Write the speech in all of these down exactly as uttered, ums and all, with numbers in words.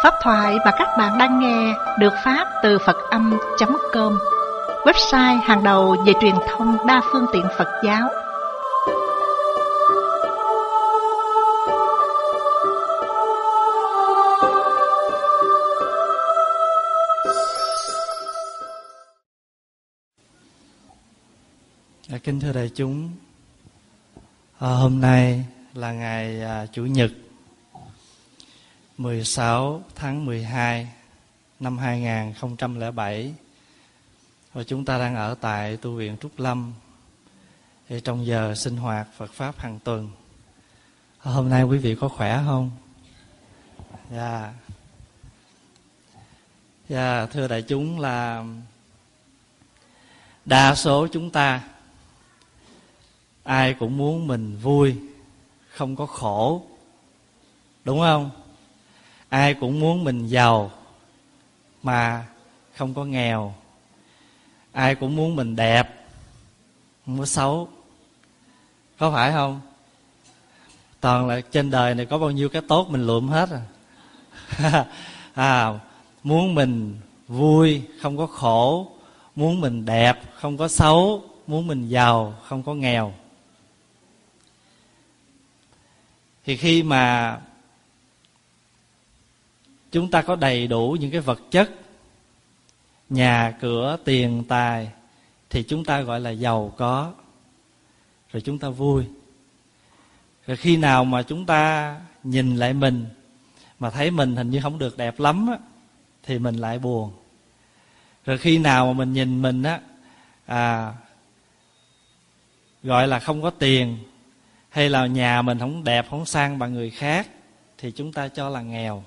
Pháp thoại mà các bạn đang nghe được phát từ Phật Âm chấm com, website hàng đầu về truyền thông đa phương tiện Phật giáo. Kính thưa đại chúng, à, hôm nay là ngày à, Chủ nhật mười sáu tháng mười hai năm hai nghìn không trăm lẻ bảy, và chúng ta đang ở tại tu viện Trúc Lâm để trong giờ sinh hoạt Phật Pháp hàng tuần. À, hôm nay quý vị có khỏe không? Dạ. Yeah. Dạ, yeah, thưa đại chúng, là đa số chúng ta ai cũng muốn mình vui, không có khổ, đúng không? Ai cũng muốn mình giàu mà không có nghèo. Ai cũng muốn mình đẹp, không có xấu, có phải không? Toàn là trên đời này có bao nhiêu cái tốt mình lượm hết rồi. À, muốn mình vui, không có khổ, muốn mình đẹp, không có xấu, muốn mình giàu, không có nghèo. Thì khi mà chúng ta có đầy đủ những cái vật chất, nhà, cửa, tiền, tài, thì chúng ta gọi là giàu có, rồi chúng ta vui. Rồi khi nào mà chúng ta nhìn lại mình mà thấy mình hình như không được đẹp lắm á, thì mình lại buồn. Rồi khi nào mà mình nhìn mình á à, gọi là không có tiền, hay là nhà mình không đẹp, không sang bằng người khác, thì chúng ta cho là nghèo.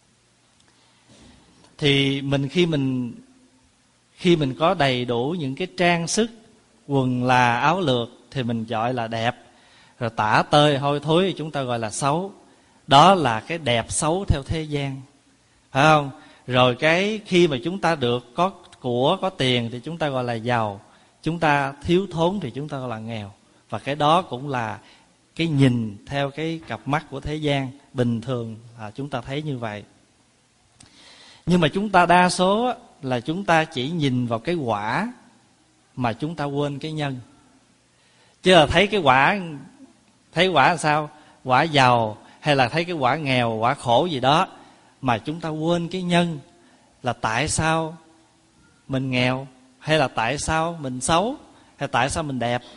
Thì mình khi mình khi mình có đầy đủ những cái trang sức, quần là, áo lược, thì mình gọi là đẹp. Rồi tả tơi hôi thối thì chúng ta gọi là xấu. Đó là cái đẹp xấu theo thế gian, phải không? Rồi cái khi mà chúng ta được có của, có tiền thì chúng ta gọi là giàu. Chúng ta thiếu thốn thì chúng ta gọi là nghèo. Và cái đó cũng là cái nhìn theo cái cặp mắt của thế gian. Bình thường là chúng ta thấy như vậy. Nhưng mà chúng ta đa số là chúng ta chỉ nhìn vào cái quả mà chúng ta quên cái nhân. Chứ là thấy cái quả, thấy quả là sao? Quả giàu, hay là thấy cái quả nghèo, quả khổ gì đó, mà chúng ta quên cái nhân. Là tại sao mình nghèo, hay là tại sao mình xấu, hay tại sao mình đẹp.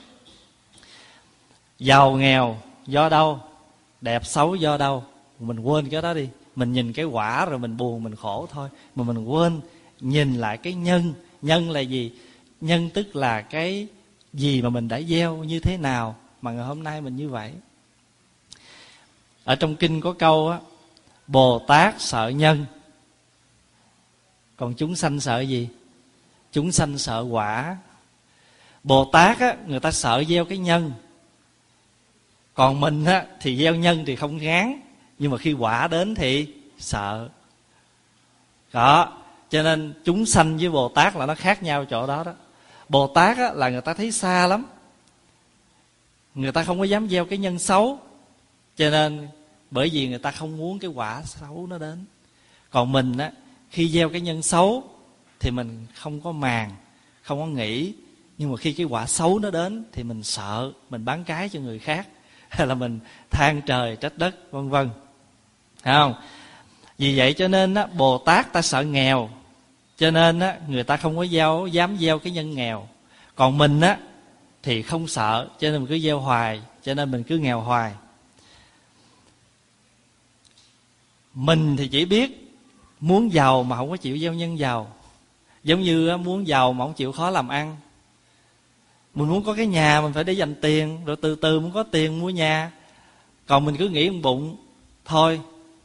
Giàu nghèo do đâu, đẹp xấu do đâu, mình quên cái đó đi. Mình nhìn cái quả rồi mình buồn, mình khổ thôi. Mà mình quên nhìn lại cái nhân. Nhân là gì? Nhân tức là cái gì mà mình đã gieo như thế nào mà ngày hôm nay mình như vậy. Ở trong kinh có câu á, Bồ Tát sợ nhân, còn chúng sanh sợ gì? Chúng sanh sợ quả. Bồ Tát á, người ta sợ gieo cái nhân. Còn mình á, thì gieo nhân thì không ngán, nhưng mà khi quả đến thì sợ. Đó, cho nên chúng sanh với Bồ Tát là nó khác nhau chỗ đó đó. Bồ Tát á, là người ta thấy xa lắm, người ta không có dám gieo cái nhân xấu, cho nên bởi vì người ta không muốn cái quả xấu nó đến. Còn mình á, khi gieo cái nhân xấu thì mình không có màng, không có nghĩ. Nhưng mà khi cái quả xấu nó đến thì mình sợ, mình bán cái cho người khác, hay là mình than trời trách đất, vân vân. Thấy không? Vì vậy cho nên á, Bồ Tát ta sợ nghèo, cho nên á, người ta không có gieo, dám gieo cái nhân nghèo. Còn mình á, thì không sợ, cho nên mình cứ gieo hoài, cho nên mình cứ nghèo hoài. Mình thì chỉ biết muốn giàu mà không có chịu gieo nhân giàu. Giống như muốn giàu mà không chịu khó làm ăn. Mình muốn có cái nhà mình phải để dành tiền, rồi từ từ muốn có tiền mua nhà. Còn mình cứ nghĩ trong bụng thôi,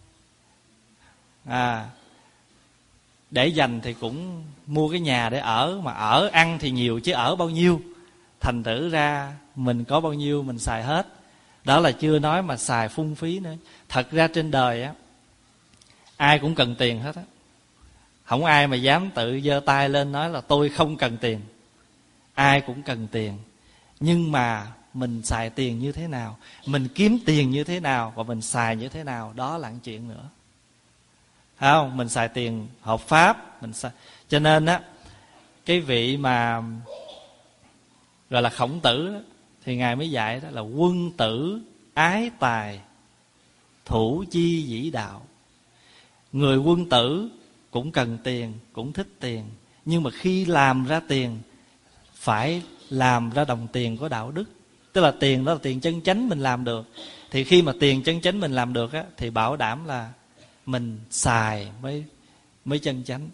à, để dành thì cũng mua cái nhà để ở, mà ở ăn thì nhiều chứ ở bao nhiêu. Thành thử ra mình có bao nhiêu mình xài hết. Đó là chưa nói mà xài phung phí nữa. Thật ra trên đời á, ai cũng cần tiền hết á. Không ai mà dám tự giơ tay lên nói là tôi không cần tiền. Ai cũng cần tiền. Nhưng mà mình xài tiền như thế nào, mình kiếm tiền như thế nào, và mình xài như thế nào, đó là một chuyện nữa. Phải không? Mình xài tiền hợp pháp, mình xài... Cho nên á, cái vị mà gọi là Khổng Tử đó, thì Ngài mới dạy đó là quân tử ái tài, thủ chi dĩ đạo. Người quân tử cũng cần tiền, cũng thích tiền, nhưng mà khi làm ra tiền phải làm ra đồng tiền có đạo đức. Tức là tiền đó là tiền chân chánh mình làm được. Thì khi mà tiền chân chánh mình làm được á, thì bảo đảm là mình xài mới, mới chân chánh.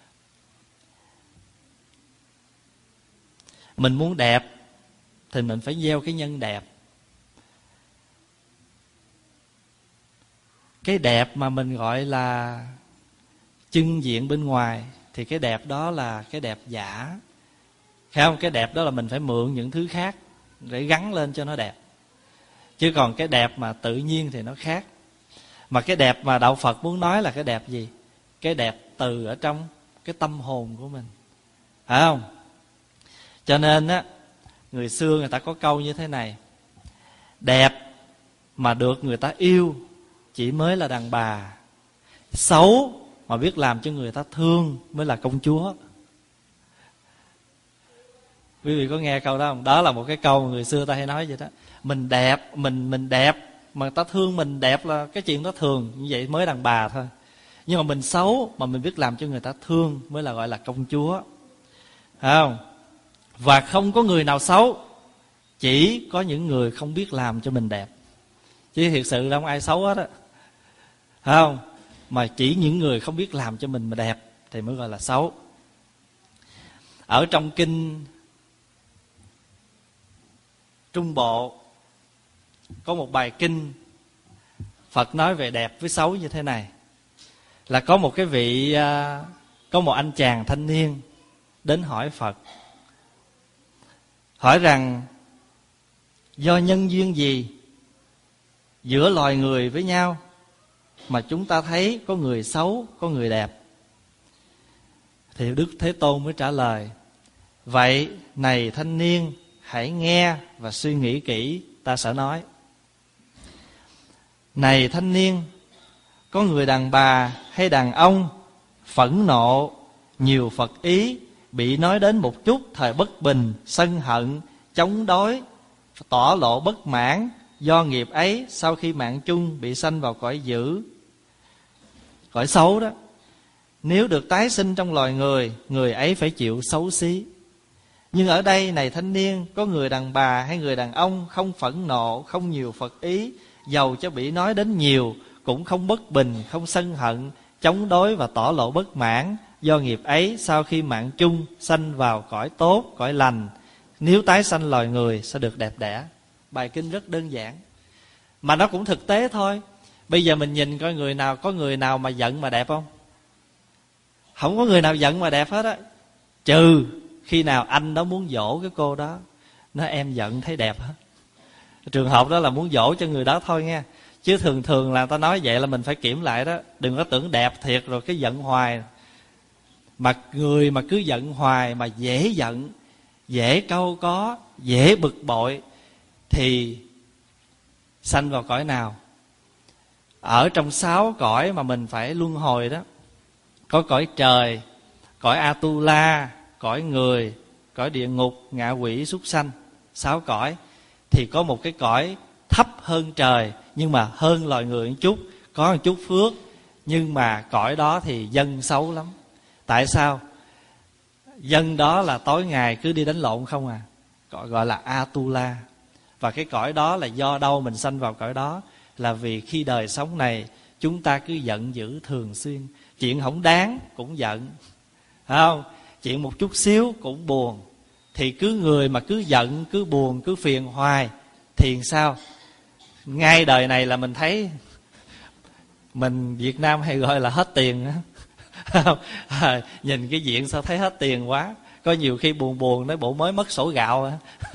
Mình muốn đẹp thì mình phải gieo cái nhân đẹp. Cái đẹp mà mình gọi là trưng diện bên ngoài thì cái đẹp đó là cái đẹp giả. Thấy không? Cái đẹp đó là mình phải mượn những thứ khác để gắn lên cho nó đẹp. Chứ còn cái đẹp mà tự nhiên thì nó khác. Mà cái đẹp mà Đạo Phật muốn nói là cái đẹp gì? Cái đẹp từ ở trong cái tâm hồn của mình. Phải không? Cho nên á, người xưa người ta có câu như thế này: đẹp mà được người ta yêu chỉ mới là đàn bà, xấu mà biết làm cho người ta thương mới là công chúa. Quý vị có nghe câu đó không? Đó là một cái câu mà người xưa ta hay nói vậy đó. Mình đẹp, mình mình đẹp mà ta thương mình đẹp là cái chuyện đó thường, như vậy mới đàn bà thôi. Nhưng mà mình xấu mà mình biết làm cho người ta thương mới là gọi là công chúa. Phải không? Và không có người nào xấu, chỉ có những người không biết làm cho mình đẹp. Chứ thiệt sự không ai xấu hết á. Phải không? Mà chỉ những người không biết làm cho mình mà đẹp thì mới gọi là xấu. Ở trong kinh Trung Bộ có một bài kinh Phật nói về đẹp với xấu như thế này. Là có một cái vị, có một anh chàng thanh niên đến hỏi Phật, hỏi rằng do nhân duyên gì giữa loài người với nhau mà chúng ta thấy có người xấu, có người đẹp. Thì Đức Thế Tôn mới trả lời: vậy này thanh niên, hãy nghe và suy nghĩ kỹ ta sẽ nói. Này thanh niên, có người đàn bà hay đàn ông phẫn nộ, nhiều Phật ý, bị nói đến một chút thời bất bình, sân hận, chống đối, tỏ lộ bất mãn, do nghiệp ấy sau khi mạng chung bị sanh vào cõi dữ, cõi xấu đó. Nếu được tái sinh trong loài người, người ấy phải chịu xấu xí. Nhưng ở đây này thanh niên, có người đàn bà hay người đàn ông không phẫn nộ, không nhiều Phật ý, dầu cho bị nói đến nhiều cũng không bất bình, không sân hận, chống đối và tỏ lộ bất mãn, do nghiệp ấy sau khi mạng chung sanh vào cõi tốt, cõi lành, nếu tái sanh loài người sẽ được đẹp đẽ. Bài kinh rất đơn giản mà nó cũng thực tế thôi. Bây giờ mình nhìn coi người nào, có người nào mà giận mà đẹp không? Không có người nào giận mà đẹp hết á. Trừ khi nào anh đó muốn dỗ cái cô đó, nói em giận thấy đẹp hết. Trường hợp đó là muốn dỗ cho người đó thôi nha. Chứ thường thường là ta nói vậy là mình phải kiểm lại đó. Đừng có tưởng đẹp thiệt rồi cái giận hoài. Mà người mà cứ giận hoài mà dễ giận, dễ cau có, dễ bực bội thì sanh vào cõi nào? Ở trong sáu cõi mà mình phải luân hồi đó, có cõi trời, cõi Atula, cõi người, cõi địa ngục, ngạ quỷ, súc sanh. Sáu cõi. Thì có một cái cõi thấp hơn trời, nhưng mà hơn loài người một chút, có một chút phước, nhưng mà cõi đó thì dân xấu lắm. Tại sao? Dân đó là tối ngày cứ đi đánh lộn không à. Gọi, gọi là Atula. Và cái cõi đó là do đâu mình sanh vào cõi đó? Là vì khi đời sống này chúng ta cứ giận dữ thường xuyên. Chuyện không đáng cũng giận, phải không? Chuyện một chút xíu cũng buồn. Thì cứ người mà cứ giận, cứ buồn, cứ phiền hoài thì sao? Ngay đời này là mình thấy, mình Việt Nam hay gọi là hết tiền. À, nhìn cái diện sao thấy hết tiền quá. Có nhiều khi buồn buồn nói bộ mới mất sổ gạo.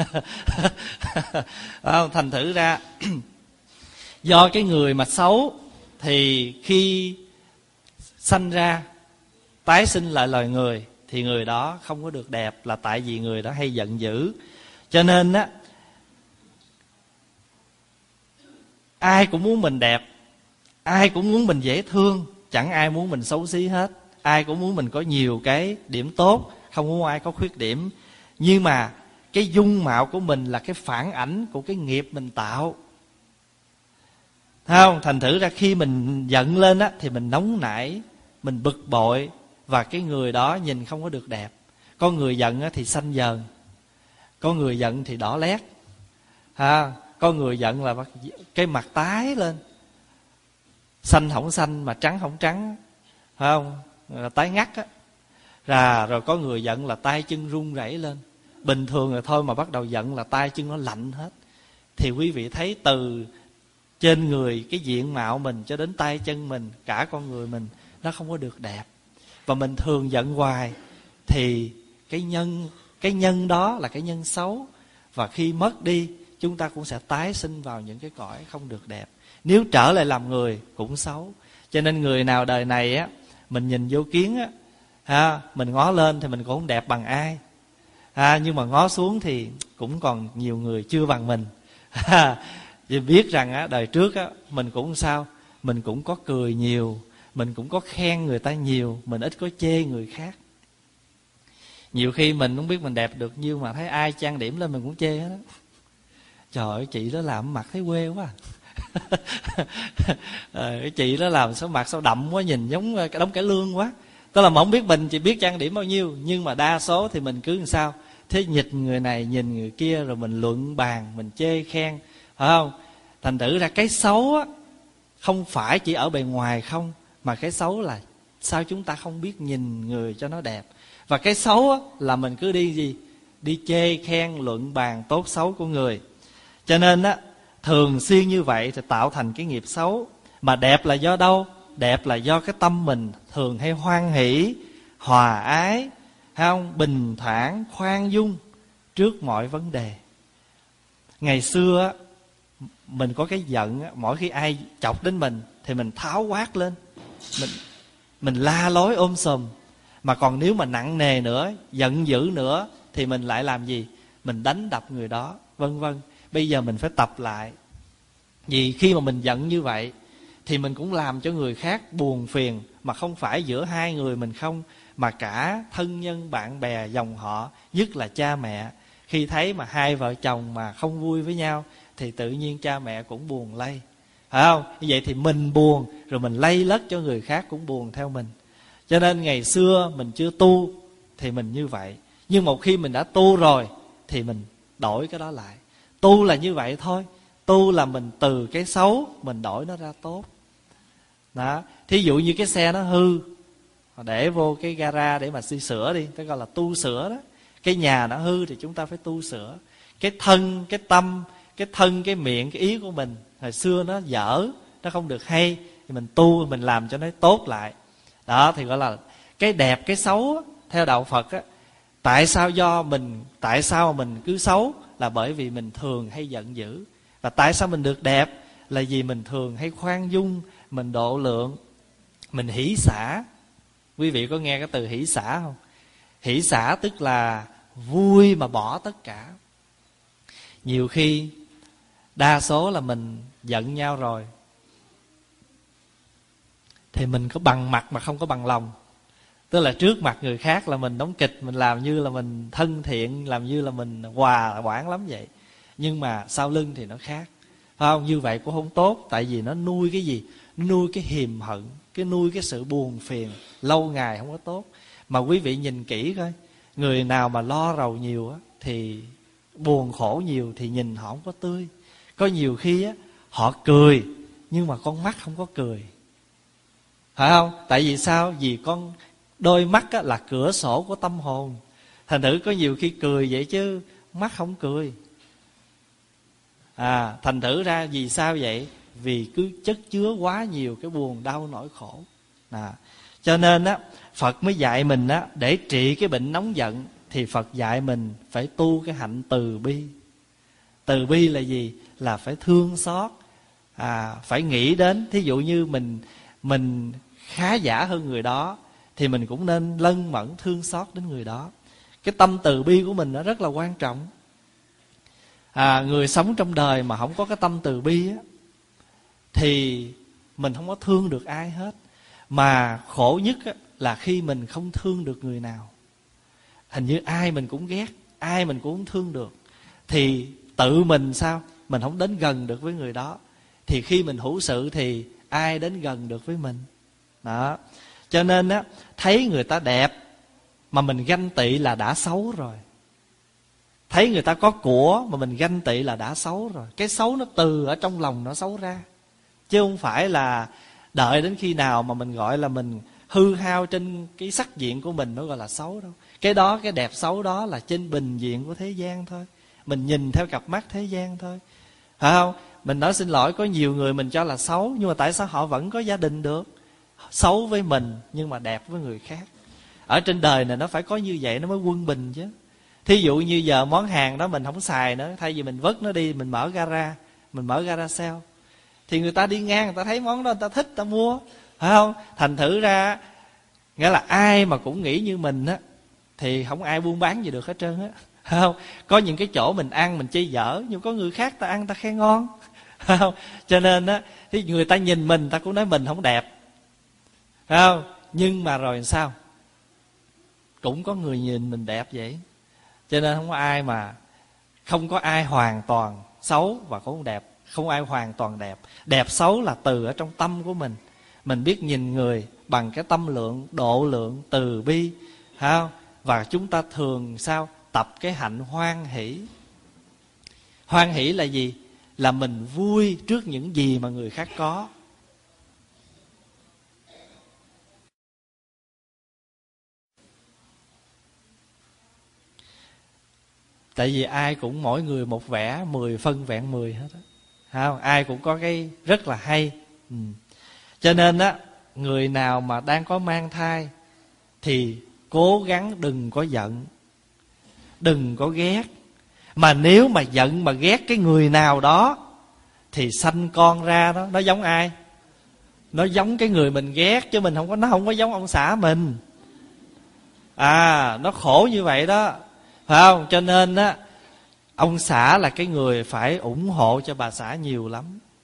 Thành thử ra do cái người mà xấu thì khi sanh ra tái sinh lại loài người thì người đó không có được đẹp, là tại vì người đó hay giận dữ. Cho nên á, ai cũng muốn mình đẹp, ai cũng muốn mình dễ thương, Chẳng ai muốn mình xấu xí hết. Ai cũng muốn mình có nhiều cái điểm tốt, không muốn ai có khuyết điểm. Nhưng mà cái dung mạo của mình là cái phản ảnh của cái nghiệp mình tạo. Thấy không? Thành thử ra khi mình giận lên á, thì mình nóng nảy, mình bực bội, và cái người đó nhìn không có được đẹp. Có người giận á, thì xanh dờn, có người giận thì đỏ lét, ha. Có người giận là cái mặt tái lên, xanh không xanh mà trắng không trắng, phải không? Là tái ngắt á. Rồi, rồi có người giận là tay chân run rẩy lên. Bình thường rồi thôi mà bắt đầu giận là tay chân nó lạnh hết. Thì quý vị thấy từ trên người, cái diện mạo mình cho đến tay chân mình, cả con người mình, nó không có được đẹp. Và mình thường giận hoài thì cái nhân cái nhân đó là cái nhân xấu. Và khi mất đi, chúng ta cũng sẽ tái sinh vào những cái cõi không được đẹp. Nếu trở lại làm người cũng xấu. Cho nên người nào đời này á, mình nhìn vô kiến á, ha, mình ngó lên thì mình cũng không đẹp bằng ai, ha, nhưng mà ngó xuống thì cũng còn nhiều người chưa bằng mình. Vì biết rằng á, đời trước á, mình cũng sao, mình cũng có cười nhiều, mình cũng có khen người ta nhiều, mình ít có chê người khác. Nhiều khi mình không biết mình đẹp được nhiêu mà thấy ai trang điểm lên mình cũng chê hết á. Trời ơi, chị đó làm mặt thấy quê quá. Cái chị đó làm sao mặt sao đậm quá, nhìn giống cái đống cải lương quá. Tức là mà không biết mình chỉ biết trang điểm bao nhiêu, nhưng mà đa số thì mình cứ làm sao thế, nhìn người này nhìn người kia, rồi mình luận bàn, mình chê khen, phải không? Thành thử ra cái xấu á, không phải chỉ ở bề ngoài không, mà cái xấu là sao chúng ta không biết nhìn người cho nó đẹp. Và cái xấu á, là mình cứ đi gì đi chê khen luận bàn tốt xấu của người. Cho nên á, thường xuyên như vậy thì tạo thành cái nghiệp xấu. Mà đẹp là do đâu? Đẹp là do cái tâm mình thường hay hoan hỷ, hòa ái, hay không? Bình thản, khoan dung trước mọi vấn đề. Ngày xưa mình có cái giận, mỗi khi ai chọc đến mình thì mình tháo quát lên, mình, mình la lối ôm sùm. Mà còn nếu mà nặng nề nữa, giận dữ nữa, thì mình lại làm gì? Mình đánh đập người đó, vân vân. Bây giờ mình phải tập lại. Vì khi mà mình giận như vậy thì mình cũng làm cho người khác buồn phiền. Mà không phải giữa hai người mình không, mà cả thân nhân, bạn bè, dòng họ, nhất là cha mẹ. Khi thấy mà hai vợ chồng mà không vui với nhau thì tự nhiên cha mẹ cũng buồn lây, phải không? Như vậy thì mình buồn, rồi mình lây lất cho người khác cũng buồn theo mình. Cho nên ngày xưa mình chưa tu thì mình như vậy. Nhưng một khi mình đã tu rồi thì mình đổi cái đó lại. Tu là như vậy thôi. Tu là mình từ cái xấu mình đổi nó ra tốt đó. Thí dụ như cái xe nó hư, để vô cái gara để mà đi sửa đi, cái gọi là tu sửa đó. Cái nhà nó hư thì chúng ta phải tu sửa. Cái thân, cái tâm, cái thân, cái miệng, cái ý của mình hồi xưa nó dở, nó không được hay, thì mình tu, mình làm cho nó tốt lại. Đó thì gọi là cái đẹp, cái xấu. Theo đạo Phật á, tại sao do mình, tại sao mình cứ xấu? Là bởi vì mình thường hay giận dữ. Và tại sao mình được đẹp? Là vì mình thường hay khoan dung, mình độ lượng, mình hỷ xả. Quý vị có nghe cái từ hỷ xả không? Hỷ xả tức là vui mà bỏ tất cả. Nhiều khi đa số là mình giận nhau rồi thì mình có bằng mặt mà không có bằng lòng. Tức là trước mặt người khác là mình đóng kịch, mình làm như là mình thân thiện, làm như là mình hòa quản lắm vậy. Nhưng mà sau lưng thì nó khác, phải không? Như vậy cũng không tốt. Tại vì nó nuôi cái gì? Nó nuôi cái hiềm hận, cái nuôi cái sự buồn phiền lâu ngày không có tốt. Mà quý vị nhìn kỹ coi, người nào mà lo rầu nhiều á, thì buồn khổ nhiều, thì nhìn họ không có tươi. Có nhiều khi á, họ cười nhưng mà con mắt không có cười, phải không? Tại vì sao? Vì con đôi mắt á, là cửa sổ của tâm hồn. Thành thử có nhiều khi cười vậy chứ mắt không cười. À, thành thử ra vì sao vậy? Vì cứ chất chứa quá nhiều cái buồn đau nỗi khổ. À, cho nên á, Phật mới dạy mình á, để trị cái bệnh nóng giận thì Phật dạy mình phải tu cái hạnh từ bi. Từ bi là gì? Là phải thương xót, à, phải nghĩ đến. Thí dụ như mình mình khá giả hơn người đó thì mình cũng nên lân mẫn thương xót đến người đó. Cái tâm từ bi của mình nó rất là quan trọng. À, người sống trong đời mà không có cái tâm từ bi á, thì mình không có thương được ai hết. Mà khổ nhất là khi mình không thương được người nào. Hình như ai mình cũng ghét, ai mình cũng không thương được. Thì tự mình sao? Mình không đến gần được với người đó. Thì khi mình hữu sự thì ai đến gần được với mình? Đó. Cho nên á, thấy người ta đẹp mà mình ganh tị là đã xấu rồi. Thấy người ta có của mà mình ganh tị là đã xấu rồi. Cái xấu nó từ ở trong lòng nó xấu ra, chứ không phải là đợi đến khi nào mà mình gọi là mình hư hao trên cái sắc diện của mình nó gọi là xấu đâu. Cái đó, cái đẹp xấu đó là trên bình diện của thế gian thôi. Mình nhìn theo cặp mắt thế gian thôi, phải không? Mình nói xin lỗi, có nhiều người mình cho là xấu, nhưng mà tại sao họ vẫn có gia đình được? Xấu với mình nhưng mà đẹp với người khác. Ở trên đời này nó phải có như vậy nó mới quân bình chứ. Thí dụ như giờ món hàng đó mình không xài nữa, thay vì mình vứt nó đi, mình mở gara, mình mở gara sale, thì người ta đi ngang, người ta thấy món đó, người ta thích, người ta mua, phải không? Thành thử ra, nghĩa là ai mà cũng nghĩ như mình á, thì không ai buôn bán gì được hết trơn á, phải không? Có những cái chỗ mình ăn mình chê dở, nhưng có người khác ta ăn ta khen ngon, phải không? Cho nên á, thì người ta nhìn mình, ta cũng nói mình không đẹp, phải không? Nhưng mà rồi sao? Cũng có người nhìn mình đẹp vậy. Cho nên không có ai mà không có ai hoàn toàn xấu và cũng đẹp. Không ai hoàn toàn đẹp. Đẹp xấu là từ ở trong tâm của mình. Mình biết nhìn người bằng cái tâm lượng, độ lượng, từ bi, phải không? Và chúng ta thường sao? Tập cái hạnh hoan hỷ. Hoan hỷ là gì? Là mình vui trước những gì mà người khác có. Tại vì ai cũng mỗi người một vẻ, mười phân vẹn mười hết á, không? Ai cũng có cái rất là hay. ừ. Cho nên á, người nào mà đang có mang thai thì cố gắng đừng có giận, đừng có ghét. Mà nếu mà giận mà ghét cái người nào đó thì sanh con ra đó, nó giống ai? Nó giống cái người mình ghét, chứ mình không có, nó không có giống ông xã mình. À, nó khổ như vậy đó, phải không? Cho nên á, ông xã là cái người phải ủng hộ cho bà xã nhiều lắm.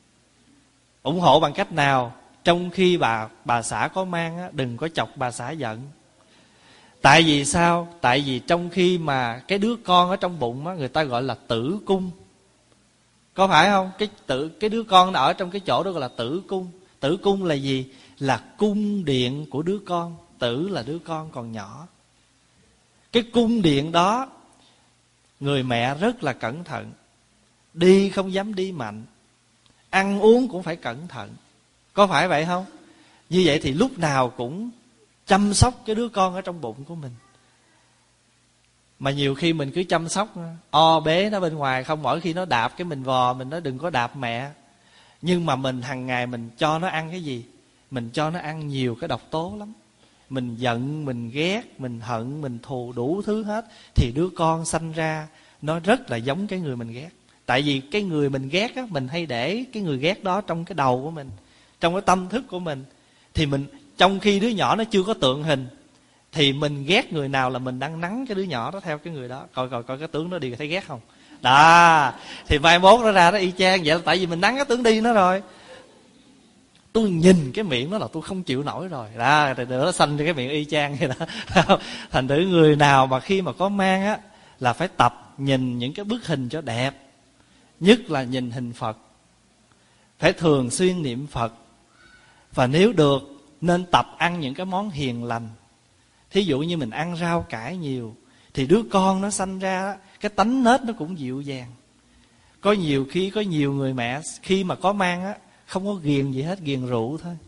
Ủng hộ bằng cách nào? Trong khi bà bà xã có mang á, đừng có chọc bà xã giận. Tại vì sao? Tại vì trong khi mà cái đứa con ở trong bụng á, người ta gọi là tử cung, có phải không? Cái tử cái đứa con ở trong cái chỗ đó gọi là tử cung. Tử cung là gì? Là cung điện của đứa con. Tử là đứa con còn nhỏ. Cái cung điện đó, người mẹ rất là cẩn thận. Đi không dám đi mạnh, ăn uống cũng phải cẩn thận, có phải vậy không? Như vậy thì lúc nào cũng chăm sóc cái đứa con ở trong bụng của mình. Mà nhiều khi mình cứ chăm sóc o bế nó bên ngoài không, mỗi khi nó đạp cái mình vò, mình nói đừng có đạp mẹ. Nhưng mà mình hàng ngày mình cho nó ăn cái gì? Mình cho nó ăn nhiều cái độc tố lắm. Mình giận, mình ghét, mình hận, mình thù, đủ thứ hết. Thì đứa con sanh ra nó rất là giống cái người mình ghét. Tại vì cái người mình ghét á, mình hay để cái người ghét đó trong cái đầu của mình, trong cái tâm thức của mình. Thì mình, trong khi đứa nhỏ nó chưa có tượng hình, thì mình ghét người nào là mình đang nắng cái đứa nhỏ đó theo cái người đó. Coi coi coi cái tướng nó đi thấy ghét không? Đó, thì mai mốt nó ra nó y chang vậy là tại vì mình nắng cái tướng đi nó rồi. Tôi nhìn cái miệng nó là tôi không chịu nổi rồi. Đó, thì nó xanh cái miệng y chang vậy đó. Thành thử người nào mà khi mà có mang á, là phải tập nhìn những cái bức hình cho đẹp. Nhất là nhìn hình Phật. Phải thường xuyên niệm Phật. Và nếu được nên tập ăn những cái món hiền lành. Thí dụ như mình ăn rau cải nhiều, thì đứa con nó sanh ra cái tánh nết nó cũng dịu dàng. Có nhiều khi có nhiều người mẹ khi mà có mang á, không có ghiền gì hết, ghiền rượu thôi.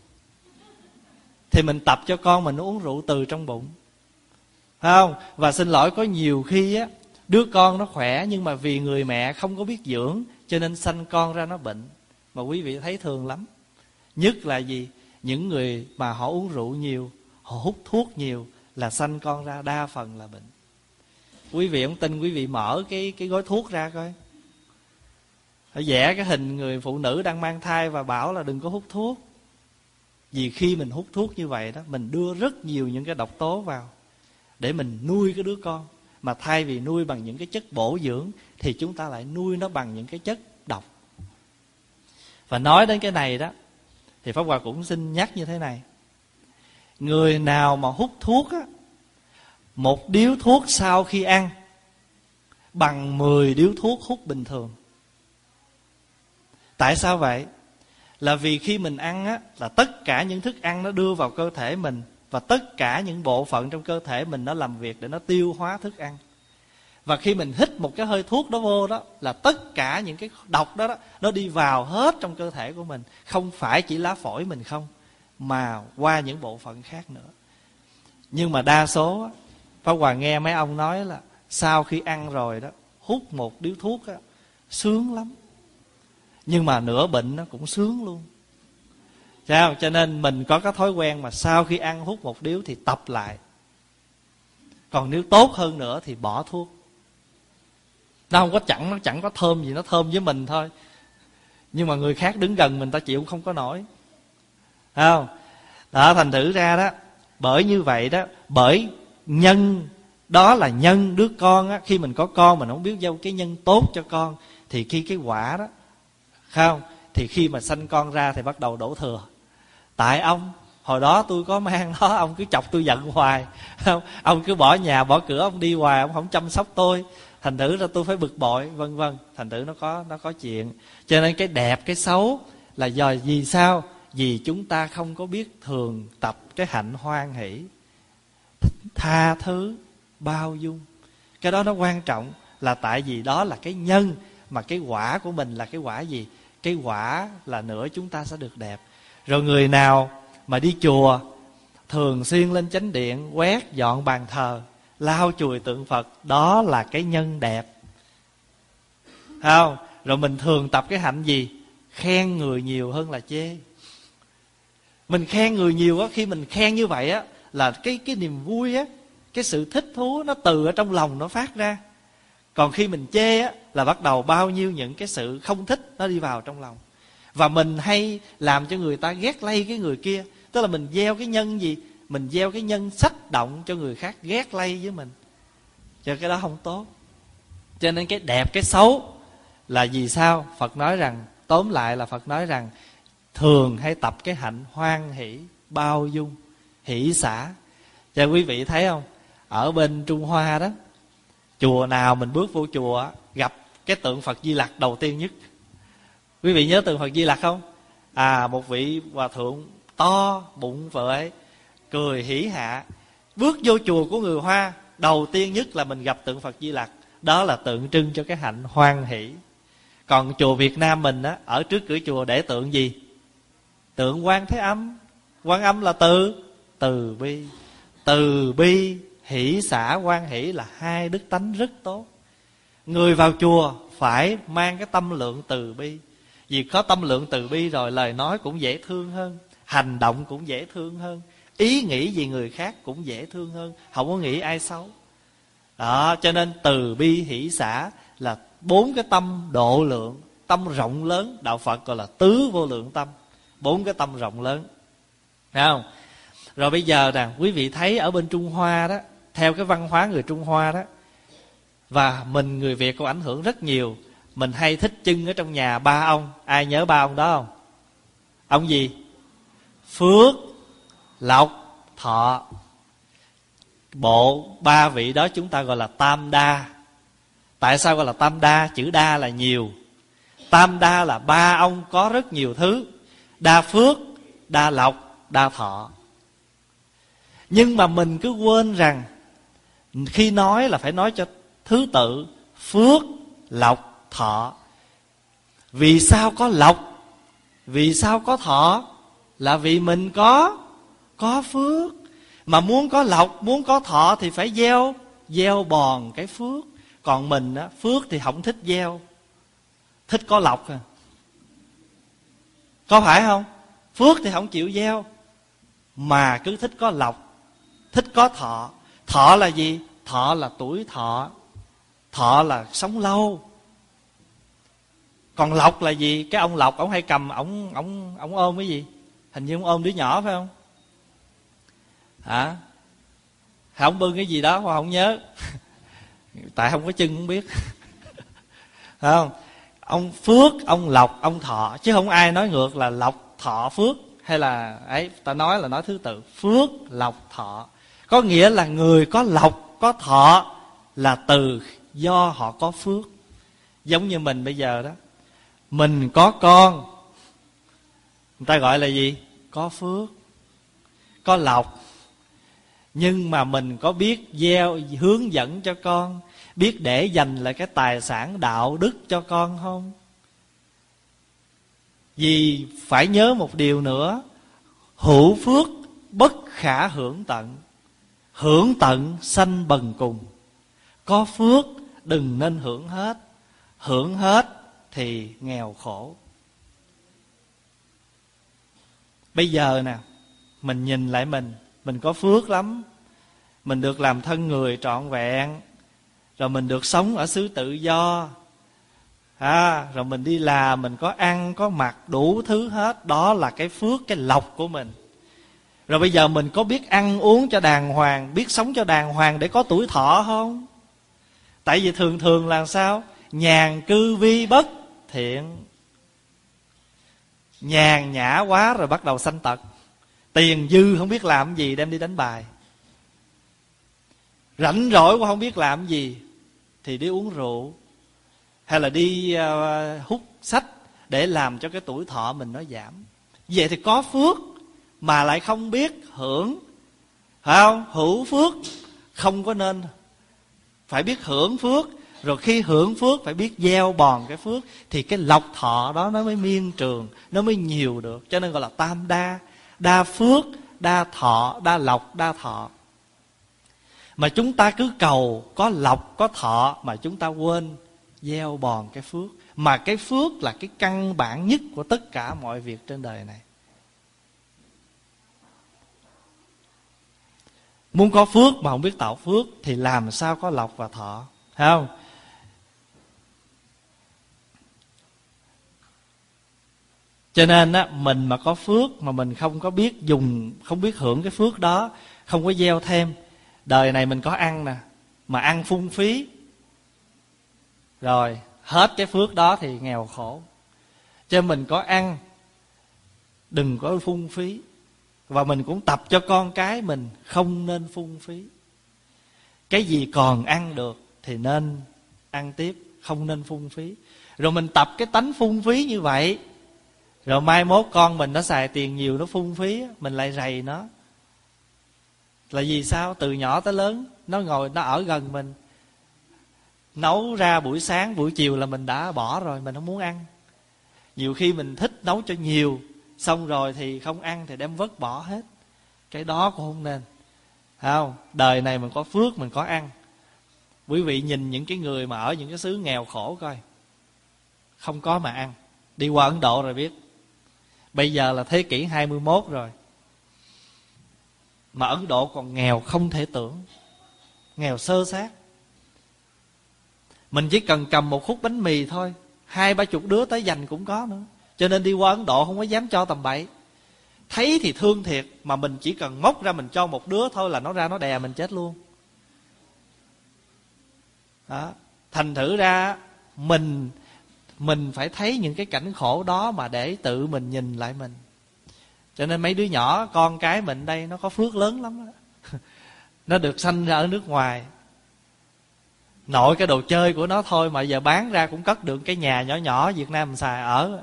Thì mình tập cho con mình nó uống rượu từ trong bụng, phải không? Và xin lỗi, có nhiều khi á, đứa con nó khỏe nhưng mà vì người mẹ không có biết dưỡng, cho nên sanh con ra nó bệnh. Mà quý vị thấy thường lắm. Nhất là gì? Những người mà họ uống rượu nhiều, họ hút thuốc nhiều, là sanh con ra đa phần là bệnh. Quý vị không tin, quý vị mở cái, cái gói thuốc ra coi. Họ vẽ cái hình người phụ nữ đang mang thai và bảo là đừng có hút thuốc. Vì khi mình hút thuốc như vậy đó, mình đưa rất nhiều những cái độc tố vào để mình nuôi cái đứa con. Mà thay vì nuôi bằng những cái chất bổ dưỡng thì chúng ta lại nuôi nó bằng những cái chất độc. Và nói đến cái này đó, thì Pháp Hòa cũng xin nhắc như thế này. Người nào mà hút thuốc á, một điếu thuốc sau khi ăn bằng mười điếu thuốc hút bình thường. Tại sao vậy? Là vì khi mình ăn á, là tất cả những thức ăn nó đưa vào cơ thể mình, và tất cả những bộ phận trong cơ thể mình nó làm việc để nó tiêu hóa thức ăn. Và khi mình hít một cái hơi thuốc đó vô đó, là tất cả những cái độc đó, đó nó đi vào hết trong cơ thể của mình. Không phải chỉ lá phổi mình không, mà qua những bộ phận khác nữa. Nhưng mà đa số á, Pháp Hòa nghe mấy ông nói là sau khi ăn rồi đó, hút một điếu thuốc á, sướng lắm. Nhưng mà nửa bệnh nó cũng sướng luôn. Sao? Cho nên mình có cái thói quen mà sau khi ăn hút một điếu thì tập lại. Còn nếu tốt hơn nữa thì bỏ thuốc. Nó không có chẳng, nó chẳng có thơm gì, nó thơm với mình thôi. Nhưng mà người khác đứng gần mình ta chịu không có nổi. Thấy không? Đó, thành thử ra đó, bởi như vậy đó, bởi nhân, đó là nhân đứa con á. Khi mình có con mình không biết gieo cái nhân tốt cho con, thì khi cái quả đó, không, thì khi mà sanh con ra thì bắt đầu đổ thừa. Tại ông, hồi đó tôi có mang nó, ông cứ chọc tôi giận hoài, không? Ông cứ bỏ nhà bỏ cửa, ông đi hoài, ông không chăm sóc tôi, thành thử ra tôi phải bực bội, vân vân. Thành thử nó có nó có chuyện. Cho nên cái đẹp cái xấu là do vì sao? Vì chúng ta không có biết thường tập cái hạnh hoan hỷ, tha thứ, bao dung. Cái đó nó quan trọng, là tại vì đó là cái nhân, mà cái quả của mình là cái quả gì? Cái quả là nữa chúng ta sẽ được đẹp. Rồi người nào mà đi chùa thường xuyên lên chánh điện, quét dọn bàn thờ, lau chùi tượng Phật, đó là cái nhân đẹp. Không? Rồi mình thường tập cái hạnh gì? Khen người nhiều hơn là chê. Mình khen người nhiều á, khi mình khen như vậy á, là cái cái niềm vui á, cái sự thích thú nó từ ở trong lòng nó phát ra. Còn khi mình chê á, là bắt đầu bao nhiêu những cái sự không thích nó đi vào trong lòng. Và mình hay làm cho người ta ghét lây cái người kia. Tức là mình gieo cái nhân gì? Mình gieo cái nhân xách động cho người khác ghét lây với mình. Cho cái đó không tốt. Cho nên cái đẹp cái xấu là vì sao? Phật nói rằng, tóm lại là Phật nói rằng, thường hay tập cái hạnh hoan hỷ, bao dung, hỷ xả. Cho quý vị thấy không? Ở bên Trung Hoa đó, chùa nào mình bước vô chùa gặp cái tượng Phật Di Lặc đầu tiên nhất. Quý vị nhớ tượng Phật Di Lặc không? À, một vị hòa thượng to bụng vợi, cười hỉ hạ. Bước vô chùa của người Hoa, đầu tiên nhất là mình gặp tượng Phật Di Lặc. Đó là tượng trưng cho cái hạnh hoan hỷ. Còn chùa Việt Nam mình á, ở trước cửa chùa để tượng gì? Tượng Quan Thế Âm. Quan Âm là từ từ bi. Từ bi, hỷ xả, hoan hỷ là hai đức tánh rất tốt. Người vào chùa phải mang cái tâm lượng từ bi. Vì có tâm lượng từ bi rồi, lời nói cũng dễ thương hơn, hành động cũng dễ thương hơn, ý nghĩ về người khác cũng dễ thương hơn, không có nghĩ ai xấu. Đó, cho nên từ bi hỷ xả là bốn cái tâm độ lượng, tâm rộng lớn. Đạo Phật gọi là tứ vô lượng tâm, bốn cái tâm rộng lớn. Thấy không? Rồi bây giờ nè, quý vị thấy ở bên Trung Hoa đó, theo cái văn hóa người Trung Hoa đó, và mình người Việt có ảnh hưởng rất nhiều. Mình hay thích trưng ở trong nhà ba ông. Ai nhớ ba ông đó không? Ông gì? Phước, Lộc, Thọ. Bộ ba vị đó chúng ta gọi là Tam Đa. Tại sao gọi là Tam Đa? Chữ đa là nhiều. Tam Đa là ba ông có rất nhiều thứ. Đa phước, đa lộc, đa thọ. Nhưng mà mình cứ quên rằng khi nói là phải nói cho thứ tự phước, lộc, thọ. Vì sao có lộc? Vì sao có thọ? Là vì mình có Có phước. Mà muốn có lộc, muốn có thọ thì phải gieo Gieo bòn cái phước. Còn mình á, phước thì không thích gieo, thích có lộc à. Có phải không? Phước thì không chịu gieo, mà cứ thích có lộc, thích có thọ. Thọ là gì? Thọ là tuổi thọ, thọ là sống lâu. Còn lộc là gì? Cái ông lộc, ông hay cầm, ông ông ông ôm cái gì? Hình như ông ôm đứa nhỏ phải không? Hả? Ông bưng cái gì đó mà không nhớ. Tại không có chân không biết. Không? Ông phước, ông lộc, ông thọ. Chứ không ai nói ngược là lộc, thọ, phước. hay là ấy, ta nói là nói thứ tự. Phước, lộc, thọ. Có nghĩa là người có lộc, có thọ là từ do họ có phước. Giống như mình bây giờ đó, mình có con, người ta gọi là gì? Có phước, có lộc. Nhưng mà mình có biết gieo, hướng dẫn cho con, biết để dành lại cái tài sản đạo đức cho con không? Vì phải nhớ một điều nữa, hữu phước bất khả hưởng tận, hưởng tận sanh bần cùng. Có phước đừng nên hưởng hết, hưởng hết thì nghèo khổ. Bây giờ nè, mình nhìn lại mình, mình có phước lắm. Mình được làm thân người trọn vẹn, rồi mình được sống ở xứ tự do, à, rồi mình đi làm, mình có ăn, có mặc, đủ thứ hết. Đó là cái phước, cái lộc của mình. Rồi bây giờ mình có biết ăn uống cho đàng hoàng, biết sống cho đàng hoàng để có tuổi thọ không? Tại vì thường thường là sao? Nhàn cư vi bất thiện. Nhàn nhã quá rồi bắt đầu sanh tật. Tiền dư không biết làm gì đem đi đánh bài. Rảnh rỗi quá không biết làm gì thì đi uống rượu, hay là đi uh, hút sách để làm cho cái tuổi thọ mình nó giảm. Vậy thì có phước mà lại không biết hưởng, phải không? Hữu phước không có nên, phải biết hưởng phước. Rồi khi hưởng phước phải biết gieo bòn cái phước, thì cái lộc thọ đó nó mới miên trường, nó mới nhiều được. Cho nên gọi là tam đa. Đa phước, đa thọ, đa lộc, đa thọ. Mà chúng ta cứ cầu có lộc, có thọ, mà chúng ta quên gieo bòn cái phước. Mà cái phước là cái căn bản nhất của tất cả mọi việc trên đời này. Muốn có phước mà không biết tạo phước thì làm sao có lộc và thọ, thấy không? Cho nên á, mình mà có phước mà mình không có biết dùng, không biết hưởng cái phước đó, không có gieo thêm, đời này mình có ăn nè, mà ăn phung phí, rồi hết cái phước đó thì nghèo khổ. Cho nên mình có ăn, đừng có phung phí. Và mình cũng tập cho con cái mình không nên phung phí. Cái gì còn ăn được thì nên ăn tiếp, không nên phung phí. Rồi mình tập cái tánh phung phí như vậy, rồi mai mốt con mình nó xài tiền nhiều, nó phung phí, mình lại rầy nó. Là vì sao? Từ nhỏ tới lớn nó ngồi, nó ở gần mình, nấu ra buổi sáng, buổi chiều là mình đã bỏ rồi, mình không muốn ăn. Nhiều khi mình thích nấu cho nhiều, xong rồi thì không ăn thì đem vứt bỏ hết. Cái đó cũng không nên, thấy không? Đời này mình có phước, mình có ăn. Quý vị nhìn những cái người mà ở những cái xứ nghèo khổ coi, không có mà ăn. Đi qua Ấn Độ rồi biết. Bây giờ là thế kỷ hai mươi mốt rồi, mà Ấn Độ còn nghèo không thể tưởng, nghèo sơ sát. Mình chỉ cần cầm một khúc bánh mì thôi, hai ba chục đứa tới dành cũng có nữa. Cho nên đi qua Ấn Độ không có dám cho tầm bậy. Thấy thì thương thiệt, mà mình chỉ cần móc ra mình cho một đứa thôi là nó ra nó đè mình chết luôn. Đó. Thành thử ra mình Mình phải thấy những cái cảnh khổ đó mà để tự mình nhìn lại mình. Cho nên mấy đứa nhỏ, con cái mình đây, nó có phước lớn lắm đó. Nó được sanh ra ở nước ngoài, nội cái đồ chơi của nó thôi mà giờ bán ra cũng cất được cái nhà nhỏ nhỏ Việt Nam mình xài ở.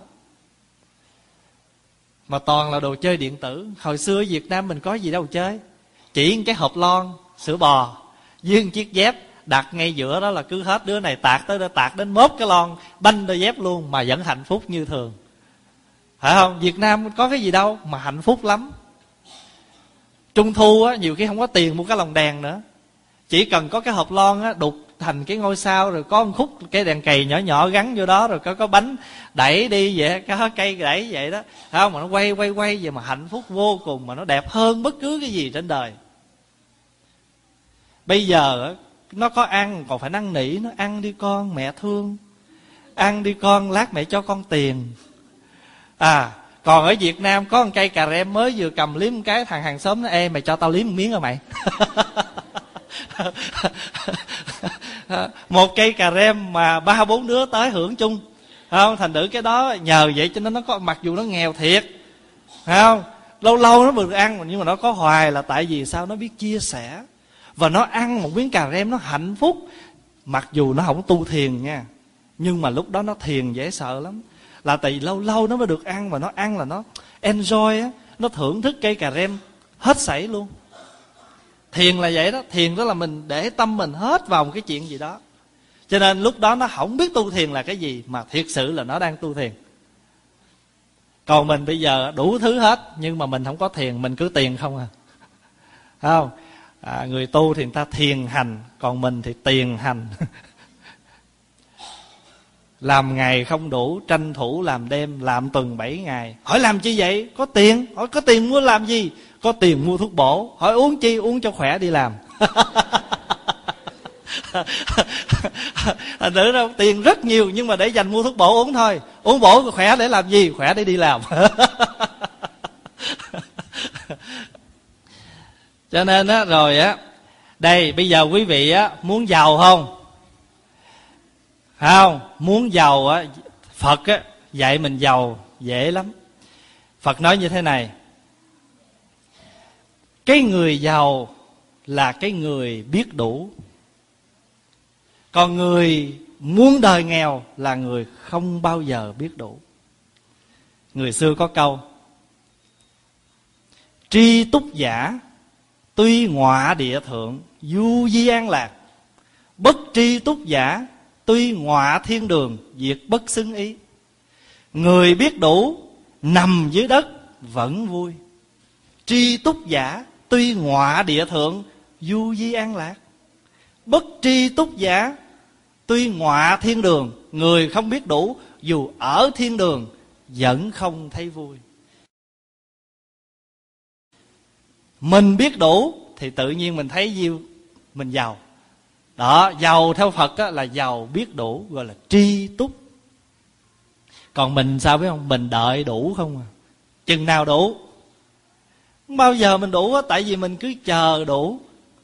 Mà toàn là đồ chơi điện tử. Hồi xưa ở Việt Nam mình có gì đâu chơi, chỉ cái hộp lon sữa bò với một chiếc dép đặt ngay giữa đó là cứ hết đứa này tạt tới đó, tạt đến mốt cái lon, banh đôi dép luôn, mà vẫn hạnh phúc như thường. Phải không? Việt Nam có cái gì đâu mà hạnh phúc lắm. Trung thu á, nhiều khi không có tiền mua cái lồng đèn nữa, chỉ cần có cái hộp lon á, đục thành cái ngôi sao, rồi có một khúc cái đèn cầy nhỏ nhỏ gắn vô đó, rồi có có bánh đẩy đi vậy, có cây đẩy vậy đó, phải không? Mà nó quay quay quay vậy mà hạnh phúc vô cùng, mà nó đẹp hơn bất cứ cái gì trên đời. Bây giờ nó có ăn còn phải năn nỉ nó, ăn đi con mẹ thương, ăn đi con lát mẹ cho con tiền. À, còn ở Việt Nam có một cây cà rem mới vừa cầm liếm một cái, thằng hàng xóm nó: ê mày cho tao liếm một miếng hả mày? Một cây cà rem mà ba bốn đứa tới hưởng chung, không? Thành thử cái đó nhờ vậy cho nên nó có, mặc dù nó nghèo thiệt, phải không? Lâu lâu nó được ăn, nhưng mà nó có hoài là tại vì sao? Nó biết chia sẻ. Và nó ăn một miếng cà rem nó hạnh phúc. Mặc dù nó không tu thiền nha, nhưng mà lúc đó nó thiền dễ sợ lắm. Là tại vì lâu lâu nó mới được ăn, và nó ăn là nó enjoy á, nó thưởng thức cây cà rem hết sảy luôn. Thiền là vậy đó. Thiền đó là mình để tâm mình hết vào một cái chuyện gì đó. Cho nên lúc đó nó không biết tu thiền là cái gì, mà thiệt sự là nó đang tu thiền. Còn mình bây giờ đủ thứ hết, nhưng mà mình không có thiền, mình cứ tiền không à. Không? À, người tu thì người ta thiền hành, còn mình thì tiền hành. Làm ngày không đủ, tranh thủ làm đêm, làm tuần bảy ngày. Hỏi làm chi vậy? Có tiền. Hỏi có tiền mua làm gì? Có tiền mua thuốc bổ. Hỏi uống chi? Uống cho khỏe đi làm. Thành thử đâu, tiền rất nhiều nhưng mà để dành mua thuốc bổ uống thôi. Uống bổ khỏe để làm gì? Khỏe để đi làm. Cho nên á, rồi á, đây bây giờ quý vị á muốn giàu không? Không, muốn giàu á, Phật á dạy mình giàu dễ lắm. Phật nói như thế này: cái người giàu là cái người biết đủ. Còn người muốn đời nghèo là người không bao giờ biết đủ. Người xưa có câu: tri túc giả tuy ngọa địa thượng, du di an lạc. Bất tri túc giả tuy ngọa thiên đường, diệt bất xứng ý. Người biết đủ nằm dưới đất vẫn vui. Tri túc giả tuy ngọa địa thượng, du di an lạc. Bất tri túc giả tuy ngọa thiên đường. Người không biết đủ, dù ở thiên đường vẫn không thấy vui. Mình biết đủ thì tự nhiên mình thấy nhiêu mình giàu. Đó, giàu theo Phật á, là giàu biết đủ, gọi là tri túc. Còn mình sao biết không? Mình đợi đủ không à. Chừng nào đủ? Không bao giờ mình đủ á, tại vì mình cứ chờ đủ.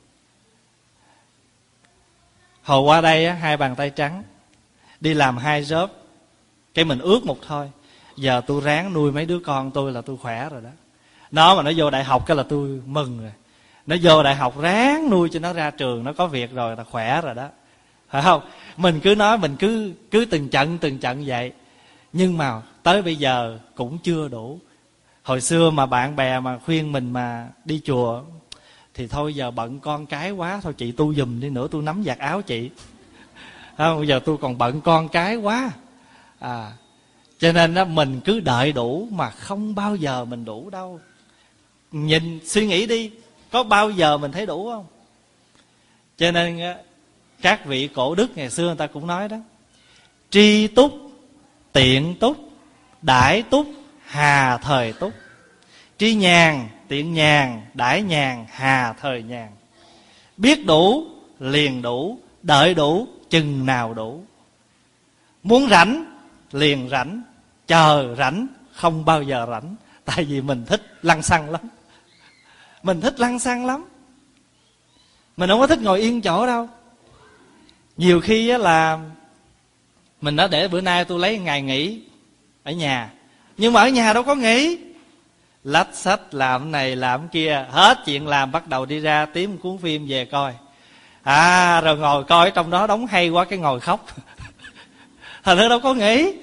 Hồi qua đây á, hai bàn tay trắng, đi làm hai job, cái mình ước một thôi: giờ tôi ráng nuôi mấy đứa con tôi là tôi khỏe rồi đó. Nó mà nó vô đại học cái là tôi mừng rồi. Nó vô đại học ráng nuôi cho nó ra trường, nó có việc rồi là khỏe rồi đó. Phải không? Mình cứ nói, mình cứ cứ từng trận từng trận vậy. Nhưng mà tới bây giờ cũng chưa đủ. Hồi xưa mà bạn bè mà khuyên mình mà đi chùa thì thôi giờ bận con cái quá, thôi chị tu giùm đi, nữa tôi nắm giặt áo chị. Không, bây giờ tôi còn bận con cái quá à. Cho nên đó, mình cứ đợi đủ mà không bao giờ mình đủ đâu. Nhìn suy nghĩ đi, có bao giờ mình thấy đủ không? Cho nên các vị cổ đức ngày xưa người ta cũng nói đó: tri túc, tiện túc, đãi túc, hà thời túc. Tri nhàn, tiện nhàn, đãi nhàn, hà thời nhàn. Biết đủ, liền đủ, đợi đủ, chừng nào đủ. Muốn rảnh, liền rảnh, chờ rảnh, không bao giờ rảnh. Tại vì mình thích lăng xăng lắm. Mình thích lăng xăng lắm. Mình không có thích ngồi yên chỗ đâu. Nhiều khi á là mình đã để bữa nay tôi lấy ngày nghỉ ở nhà, nhưng mà ở nhà đâu có nghỉ. Lách xách làm này làm kia, hết chuyện làm bắt đầu đi ra tìm một cuốn phim về coi. À rồi ngồi coi trong đó đóng hay quá cái ngồi khóc. Thành ra đâu có nghỉ.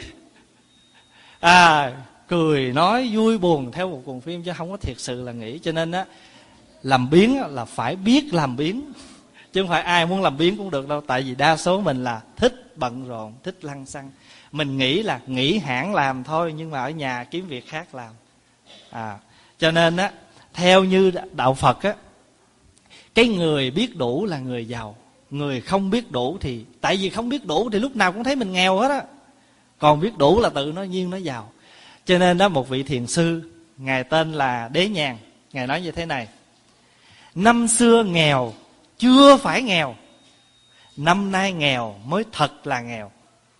À cười nói vui buồn theo một cuốn phim chứ không có thiệt sự là nghỉ. Cho nên á, làm biếng là phải biết làm biếng, chứ không phải ai muốn làm biếng cũng được đâu. Tại vì đa số mình là thích bận rộn, thích lăng xăng. Mình nghĩ là nghỉ hãng làm thôi, nhưng mà ở nhà kiếm việc khác làm. À, cho nên á, theo như đạo Phật á, cái người biết đủ là người giàu. Người không biết đủ thì, tại vì không biết đủ thì lúc nào cũng thấy mình nghèo hết á. Còn biết đủ là tự nó nhiên nó giàu. Cho nên đó, một vị thiền sư, ngài tên là Đế Nhàn, ngài nói như thế này: năm xưa nghèo chưa phải nghèo, năm nay nghèo mới thật là nghèo.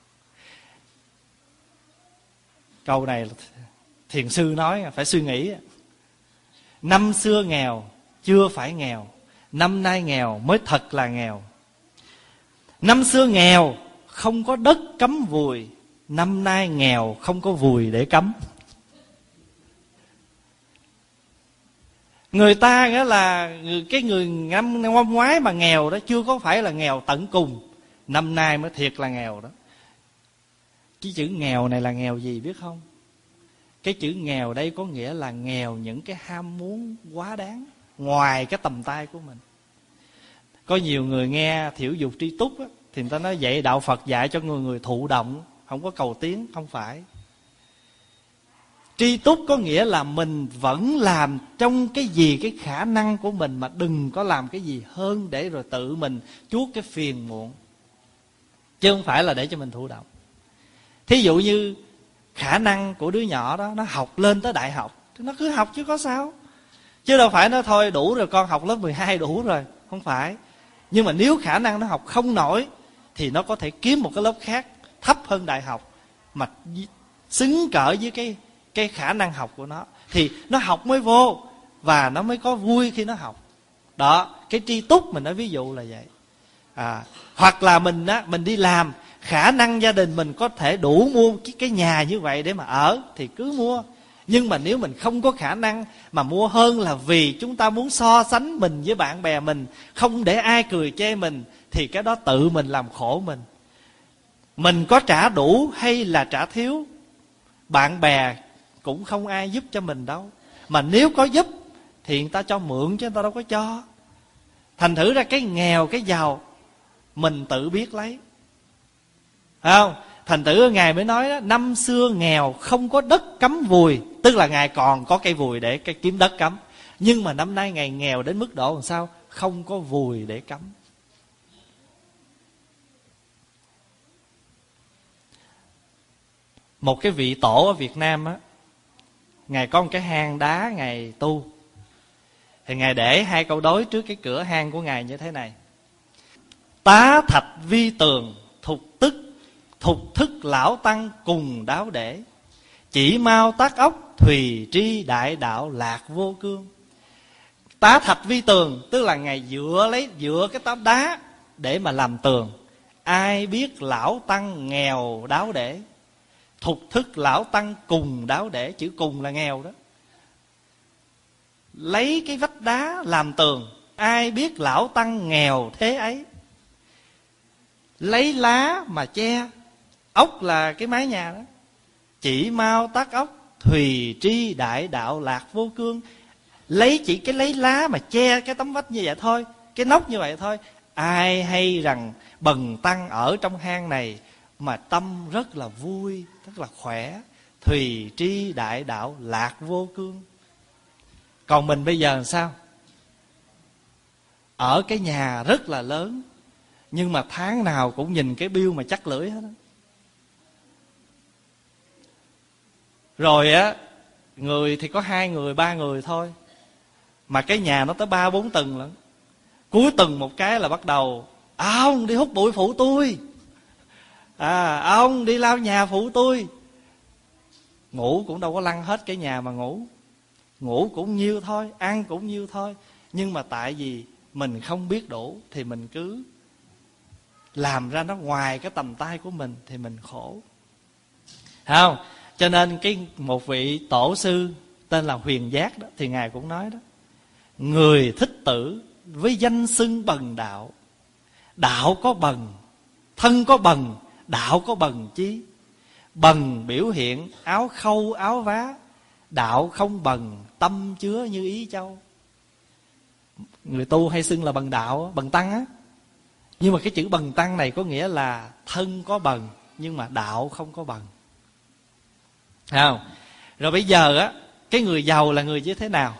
Câu này thiền sư nói, phải suy nghĩ. Năm xưa nghèo chưa phải nghèo, năm nay nghèo mới thật là nghèo. Năm xưa nghèo không có đất cắm vùi, năm nay nghèo không có vùi để cắm. Người ta nghĩa là cái người năm năm ngoái mà nghèo đó chưa có phải là nghèo tận cùng, năm nay mới thiệt là nghèo đó. Cái chữ nghèo này là nghèo gì biết không? Cái chữ nghèo đây có nghĩa là nghèo những cái ham muốn quá đáng, ngoài cái tầm tay của mình. Có nhiều người nghe thiểu dục tri túc á, thì người ta nói vậy đạo Phật dạy cho người người thụ động, không có cầu tiến. Không phải. Tri túc có nghĩa là mình vẫn làm trong cái gì cái khả năng của mình, mà đừng có làm cái gì hơn để rồi tự mình chuốc cái phiền muộn, chứ không phải là để cho mình thụ động. Thí dụ như khả năng của đứa nhỏ đó, nó học lên tới đại học, nó cứ học chứ có sao. Chứ đâu phải nó thôi đủ rồi, con học lớp mười hai đủ rồi. Không phải. Nhưng mà nếu khả năng nó học không nổi thì nó có thể kiếm một cái lớp khác thấp hơn đại học mà xứng cỡ với cái, cái khả năng học của nó, thì nó học mới vô và nó mới có vui khi nó học. Đó, cái tri túc mình nói ví dụ là vậy. À, hoặc là mình á, mình đi làm, khả năng gia đình mình có thể đủ mua cái, cái nhà như vậy để mà ở thì cứ mua. Nhưng mà nếu mình không có khả năng mà mua hơn là vì chúng ta muốn so sánh mình với bạn bè mình, không để ai cười chê mình, thì cái đó tự mình làm khổ mình. Mình có trả đủ hay là trả thiếu, bạn bè cũng không ai giúp cho mình đâu. Mà nếu có giúp thì người ta cho mượn chứ người ta đâu có cho. Thành thử ra cái nghèo cái giàu mình tự biết lấy, phải không? Thành thử Ngài mới nói đó, năm xưa nghèo không có đất cắm vùi, tức là Ngài còn có cây vùi để cái kiếm đất cắm. Nhưng mà năm nay Ngài nghèo đến mức độ làm sao? Không có vùi để cắm. Một cái vị tổ ở Việt Nam á, Ngài có một cái hang đá Ngài tu. Thì Ngài để hai câu đối trước cái cửa hang của Ngài như thế này: tá thạch vi tường, thục tức thục thức lão tăng cùng đáo để, chỉ mau tác ốc thùy tri đại đạo lạc vô cương. Tá thạch vi tường tức là Ngài dựa lấy dựa cái tấm đá để mà làm tường. Ai biết lão tăng nghèo đáo để, thục thức lão tăng cùng đáo để, chữ cùng là nghèo đó. Lấy cái vách đá làm tường, ai biết lão tăng nghèo thế ấy. Lấy lá mà che, ốc là cái mái nhà đó, chỉ mau tác ốc thùy tri đại đạo lạc vô cương. Lấy chỉ cái lấy lá mà che cái tấm vách như vậy thôi, cái nóc như vậy thôi. Ai hay rằng bần tăng ở trong hang này mà tâm rất là vui, rất là khỏe, thùy tri đại đạo lạc vô cương. Còn mình bây giờ làm sao? Ở cái nhà rất là lớn, nhưng mà tháng nào cũng nhìn cái bill mà chắc lưỡi hết đó. Rồi á, người thì có hai người, ba người thôi, mà cái nhà nó tới ba bốn tầng lận. Cuối tuần một cái là bắt đầu: à, ông đi hút bụi phụ tôi, à, ông đi lau nhà phụ tôi. Ngủ cũng đâu có lăn hết cái nhà mà ngủ. Ngủ cũng nhiêu thôi, ăn cũng nhiêu thôi. Nhưng mà tại vì mình không biết đủ thì mình cứ làm ra nó ngoài cái tầm tay của mình thì mình khổ. Thấy không? Cho nên cái một vị tổ sư tên là Huyền Giác đó, thì Ngài cũng nói đó: người thích tử với danh xưng bần đạo, đạo có bần, thân có bần, đạo có bần chí. Bần biểu hiện áo khâu áo vá, đạo không bần, tâm chứa như ý châu. Người tu hay xưng là bần đạo, bần tăng á. Nhưng mà cái chữ bần tăng này có nghĩa là thân có bần, nhưng mà đạo không có bần. Thấy không? Rồi bây giờ á, cái người giàu là người như thế nào?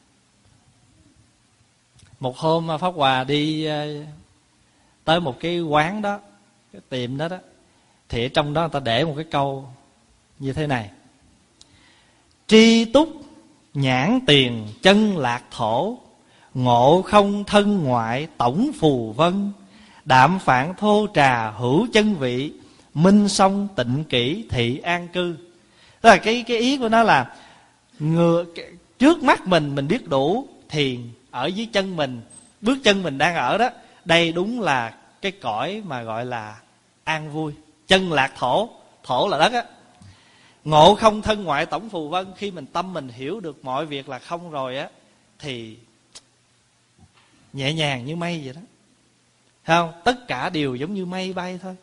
Một hôm Pháp Hòa đi tới một cái quán đó, cái tiệm đó đó, thì ở trong đó người ta để một cái câu như thế này: tri túc nhãn tiền chân lạc thổ, ngộ không thân ngoại tổng phù vân, đạm phản thô trà hữu chân vị, minh song tịnh kỷ thị an cư. Tức là cái, cái ý của nó là người, trước mắt mình mình biết đủ, thì ở dưới chân mình, bước chân mình đang ở đó, đây đúng là cái cõi mà gọi là an vui. Chân lạc thổ, thổ là đất á. Ngộ không thân ngoại tổng phù vân, khi mình tâm mình hiểu được mọi việc là không rồi á, thì nhẹ nhàng như mây vậy đó. Thấy không? Tất cả đều giống như mây bay thôi.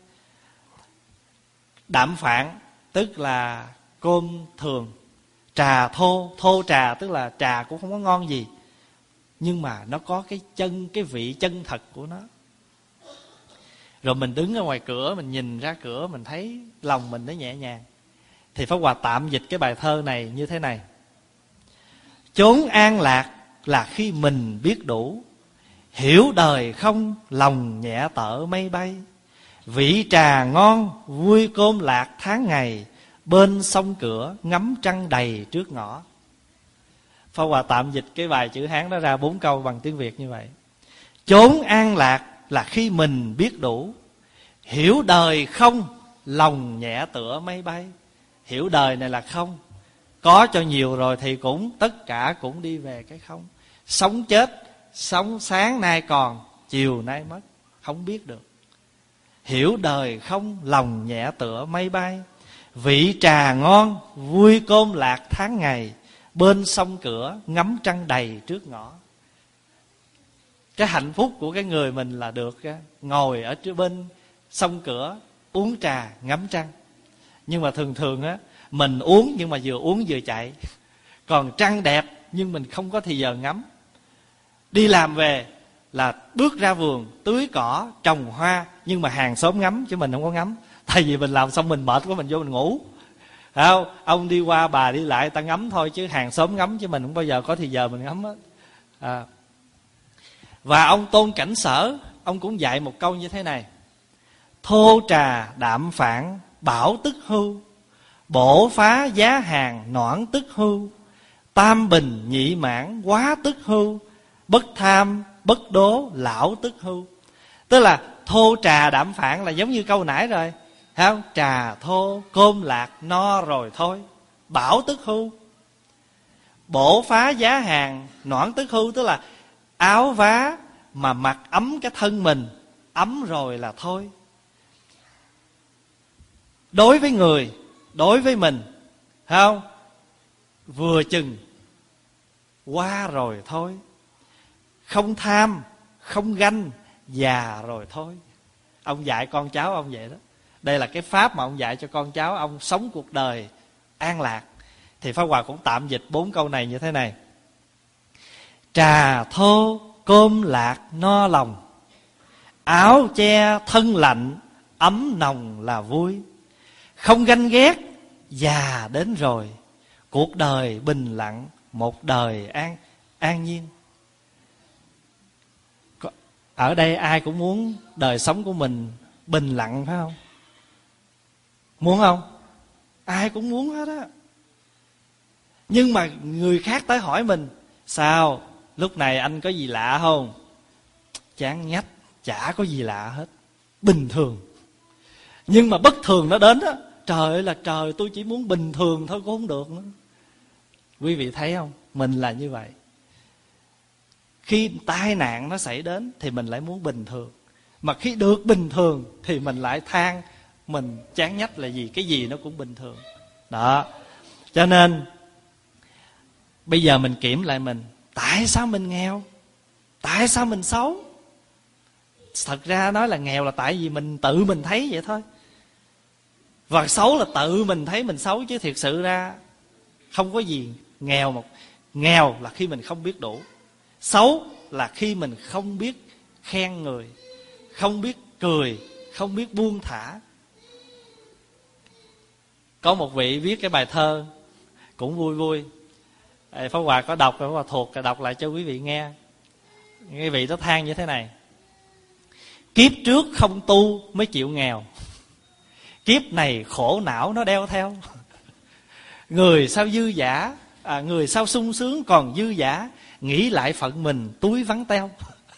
Đạm phạn tức là cơm thường, trà thô. Thô trà tức là trà cũng không có ngon gì, nhưng mà nó có cái chân, cái vị chân thật của nó. Rồi mình đứng ở ngoài cửa, mình nhìn ra cửa, mình thấy lòng mình nó nhẹ nhàng. Thì Pháp Hòa tạm dịch cái bài thơ này như thế này: chốn an lạc là khi mình biết đủ, hiểu đời không lòng nhẹ tở mây bay. Vị trà ngon vui cơm lạc tháng ngày, bên sông cửa ngắm trăng đầy trước ngõ. Pháp Hòa tạm dịch cái bài chữ Hán đó ra bốn câu bằng tiếng Việt như vậy. Chốn an lạc là khi mình biết đủ, hiểu đời không lòng nhẹ tựa mây bay. Hiểu đời này là không, có cho nhiều rồi thì cũng tất cả cũng đi về cái không. Sống chết, sống sáng nay còn, chiều nay mất, không biết được. Hiểu đời không lòng nhẹ tựa mây bay. Vị trà ngon vui cơm lạc tháng ngày, bên sông cửa ngắm trăng đầy trước ngõ. Cái hạnh phúc của cái người mình là được ngồi ở bên sông cửa uống trà ngắm trăng. Nhưng mà thường thường á, mình uống nhưng mà vừa uống vừa chạy. Còn trăng đẹp nhưng mình không có thì giờ ngắm. Đi làm về là bước ra vườn tưới cỏ trồng hoa, nhưng mà hàng xóm ngắm chứ mình không có ngắm. Tại vì mình làm xong mình mệt quá, mình vô mình ngủ. Thấy không? Ông đi qua bà đi lại ta ngắm thôi, chứ hàng xóm ngắm chứ mình không bao giờ có thì giờ mình ngắm hết. À. Và ông Tôn Cảnh Sở, ông cũng dạy một câu như thế này: thô trà đạm phạn bảo tức hưu, bổ phá giá hàng noãn tức hưu. Tam bình nhị mãn quá tức hưu, bất tham bất đố lão tức hưu. Tức là thô trà đạm phạn là giống như câu nãy rồi, thấy không? Trà thô cơm lạc no rồi thôi, bảo tức hưu. Bổ phá giá hàng noãn tức hưu, tức là áo vá mà mặc ấm cái thân mình, ấm rồi là thôi. Đối với người, đối với mình, thấy không? Vừa chừng qua rồi thôi. Không tham, không ganh, già rồi thôi. Ông dạy con cháu ông vậy đó. Đây là cái pháp mà ông dạy cho con cháu ông sống cuộc đời an lạc. Thì Pháp Hòa cũng tạm dịch bốn câu này như thế này: trà thô cơm lạc no lòng, áo che thân lạnh ấm nồng là vui. Không ganh ghét già đến rồi, cuộc đời bình lặng một đời an an nhiên. Ở đây ai cũng muốn đời sống của mình bình lặng phải không? Muốn không? Ai cũng muốn hết á. Nhưng mà người khác tới hỏi mình: sao lúc này anh có gì lạ không? Chán nhách, chả có gì lạ hết, bình thường. Nhưng mà bất thường nó đến á, trời ơi là trời, tôi chỉ muốn bình thường thôi cũng không được nữa. Quý vị thấy không? Mình là như vậy. Khi tai nạn nó xảy đến thì mình lại muốn bình thường. Mà khi được bình thường thì mình lại than mình chán nhách là gì, cái gì nó cũng bình thường. Đó. Cho nên bây giờ mình kiểm lại mình, tại sao mình nghèo? Tại sao mình xấu? Thật ra nói là nghèo là tại vì mình tự mình thấy vậy thôi. Và xấu là tự mình thấy mình xấu, chứ thiệt sự ra không có gì nghèo. Một nghèo là khi mình không biết đủ. Xấu là khi mình không biết khen người, không biết cười, không biết buông thả. Có một vị viết cái bài thơ cũng vui vui, Pháp Hòa có đọc, Pháp Hòa thuộc đọc lại cho quý vị nghe. Cái vị đó than như thế này: kiếp trước không tu mới chịu nghèo, kiếp này khổ não nó đeo theo. Người sao dư dả, à, người sao sung sướng còn dư dả, nghĩ lại phận mình túi vắng teo.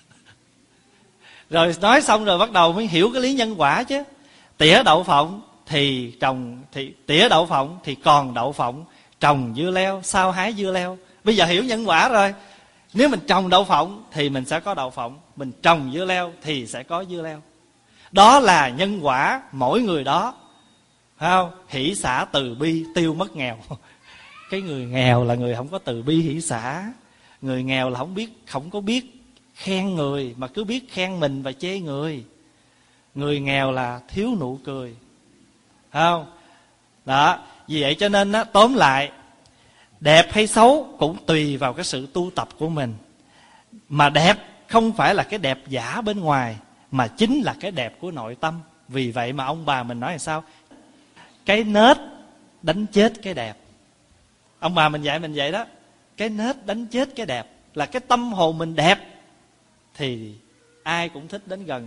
Rồi nói xong rồi bắt đầu mới hiểu cái lý nhân quả chứ. Tỉa đậu phộng thì trồng thì tỉa đậu phộng thì còn đậu phộng, trồng dưa leo sao hái dưa leo. Bây giờ hiểu nhân quả rồi. Nếu mình trồng đậu phộng thì mình sẽ có đậu phộng, mình trồng dưa leo thì sẽ có dưa leo. Đó là nhân quả mỗi người đó, phải không? Hỷ xả từ bi tiêu mất nghèo. Cái người nghèo là người không có từ bi hỷ xả. Người nghèo là không biết, không có biết khen người, mà cứ biết khen mình và chê người. Người nghèo là thiếu nụ cười, không? Đó, vì vậy cho nên á, tóm lại, đẹp hay xấu cũng tùy vào cái sự tu tập của mình. Mà đẹp không phải là cái đẹp giả bên ngoài, mà chính là cái đẹp của nội tâm. Vì vậy mà ông bà mình nói là sao? Cái nết đánh chết cái đẹp. Ông bà mình dạy mình vậy đó. Cái nết đánh chết cái đẹp. Là cái tâm hồn mình đẹp thì ai cũng thích đến gần.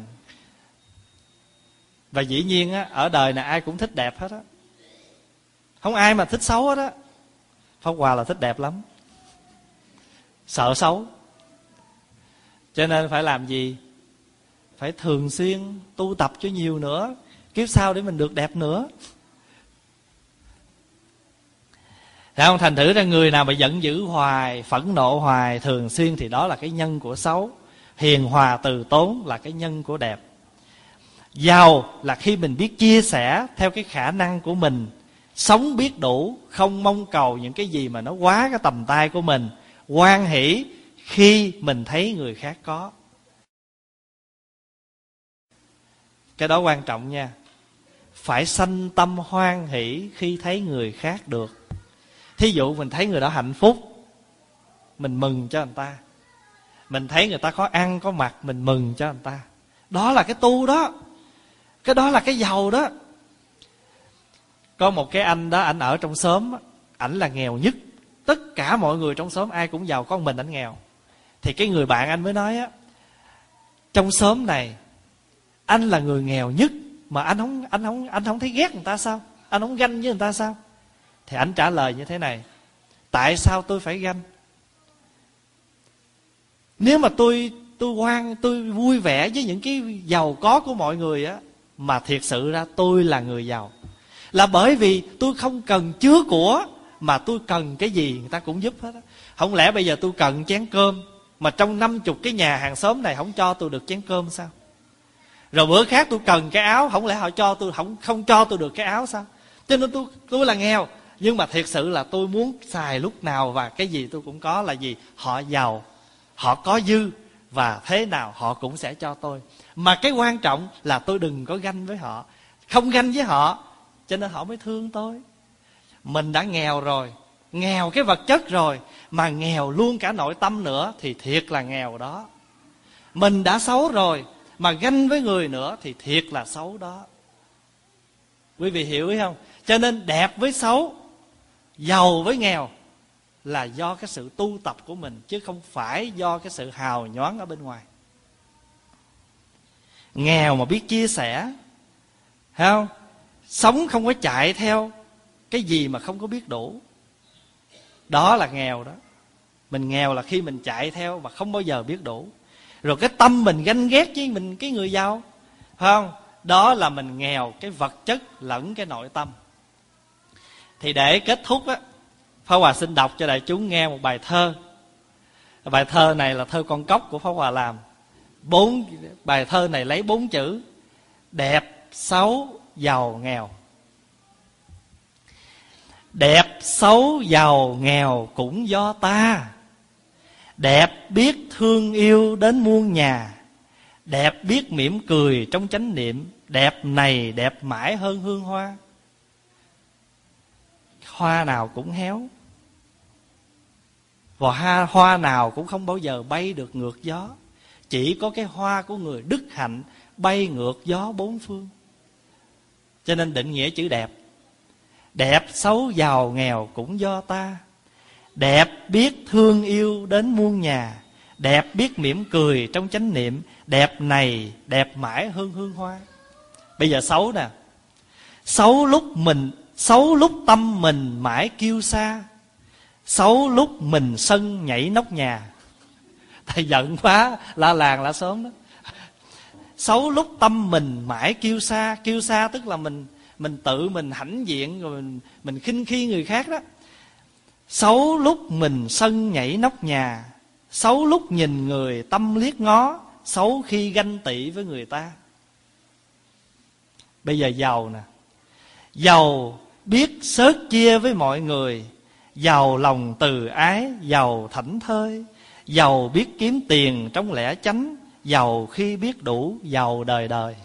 Và dĩ nhiên á, ở đời này ai cũng thích đẹp hết á, không ai mà thích xấu hết á. Pháp Hòa là thích đẹp lắm, sợ xấu. Cho nên phải làm gì? Phải thường xuyên tu tập cho nhiều nữa, kiếp sau để mình được đẹp nữa. Thấy không? Thành thử ra người nào mà giận dữ hoài, phẫn nộ hoài, thường xuyên thì đó là cái nhân của xấu. Hiền hòa từ tốn là cái nhân của đẹp. Giàu là khi mình biết chia sẻ theo cái khả năng của mình, sống biết đủ, không mong cầu những cái gì mà nó quá cái tầm tay của mình, hoan hỷ khi mình thấy người khác có. Cái đó quan trọng nha. Phải sanh tâm hoan hỷ khi thấy người khác được. Thí dụ mình thấy người đó hạnh phúc, mình mừng cho người ta. Mình thấy người ta có ăn có mặc, mình mừng cho người ta. Đó là cái tu đó. Cái đó là cái giàu đó. Có một cái anh đó, anh ở trong xóm, ảnh là nghèo nhất. Tất cả mọi người trong xóm ai cũng giàu, có mình ảnh nghèo. Thì cái người bạn anh mới nói á, trong xóm này anh là người nghèo nhất mà anh không anh không anh không thấy ghét người ta sao? Anh không ganh với người ta sao? Thì anh trả lời như thế này: tại sao tôi phải ganh? Nếu mà tôi tôi hoan tôi vui vẻ với những cái giàu có của mọi người á, mà thiệt sự ra tôi là người giàu, là bởi vì tôi không cần chứa của, mà tôi cần cái gì người ta cũng giúp hết á. Không lẽ bây giờ tôi cần chén cơm, mà trong năm chục cái nhà hàng xóm này không cho tôi được chén cơm sao? Rồi bữa khác tôi cần cái áo, không lẽ họ cho tôi không không cho tôi được cái áo sao? Cho nên tôi tôi là nghèo, nhưng mà thiệt sự là tôi muốn xài lúc nào và cái gì tôi cũng có. Là gì? Họ giàu, họ có dư, và thế nào họ cũng sẽ cho tôi. Mà cái quan trọng là tôi đừng có ganh với họ. Không ganh với họ cho nên họ mới thương tôi. Mình đã nghèo rồi, nghèo cái vật chất rồi, mà nghèo luôn cả nội tâm nữa thì thiệt là nghèo đó. Mình đã xấu rồi mà ganh với người nữa thì thiệt là xấu đó. Quý vị hiểu ý không? Cho nên đẹp với xấu, giàu với nghèo là do cái sự tu tập của mình, chứ không phải do cái sự hào nhoáng ở bên ngoài. Nghèo mà biết chia sẻ, thấy không? Sống không có chạy theo cái gì mà không có biết đủ, đó là nghèo đó. Mình nghèo là khi mình chạy theo mà không bao giờ biết đủ. Rồi cái tâm mình ganh ghét với mình cái người giàu, phải không? Đó là mình nghèo cái vật chất lẫn cái nội tâm. Thì để kết thúc á, Pháp Hòa xin đọc cho đại chúng nghe một bài thơ. Bài thơ này là thơ Con Cóc của Pháp Hòa làm. Bốn bài thơ này lấy bốn chữ: đẹp, xấu, giàu, nghèo. Đẹp, xấu, giàu, nghèo cũng do ta. Đẹp biết thương yêu đến muôn nhà. Đẹp biết mỉm cười trong chánh niệm. Đẹp này đẹp mãi hơn hương hoa. Hoa nào cũng héo, và hoa, hoa nào cũng không bao giờ bay được ngược gió. Chỉ có cái hoa của người đức hạnh bay ngược gió bốn phương. Cho nên định nghĩa chữ đẹp: đẹp, xấu, giàu, nghèo cũng do ta. Đẹp biết thương yêu đến muôn nhà. Đẹp biết mỉm cười trong chánh niệm. Đẹp này đẹp mãi hơn hương hoa. Bây giờ xấu nè. Xấu lúc mình Xấu lúc tâm mình mãi kiêu xa. Xấu lúc mình sân nhảy nóc nhà. Thầy giận quá la làng la xóm đó. Xấu lúc tâm mình mãi kiêu xa. Kiêu xa tức là mình Mình tự mình hãnh diện, rồi mình, mình khinh khi người khác đó. Xấu lúc mình sân nhảy nóc nhà. Xấu lúc nhìn người tâm liếc ngó. Xấu khi ganh tị với người ta. Bây giờ giàu nè. Giàu biết xớt chia với mọi người. Giàu lòng từ ái, giàu thảnh thơi. giàu biết kiếm tiền trong lẽ chánh, giàu khi biết đủ, giàu đời đời.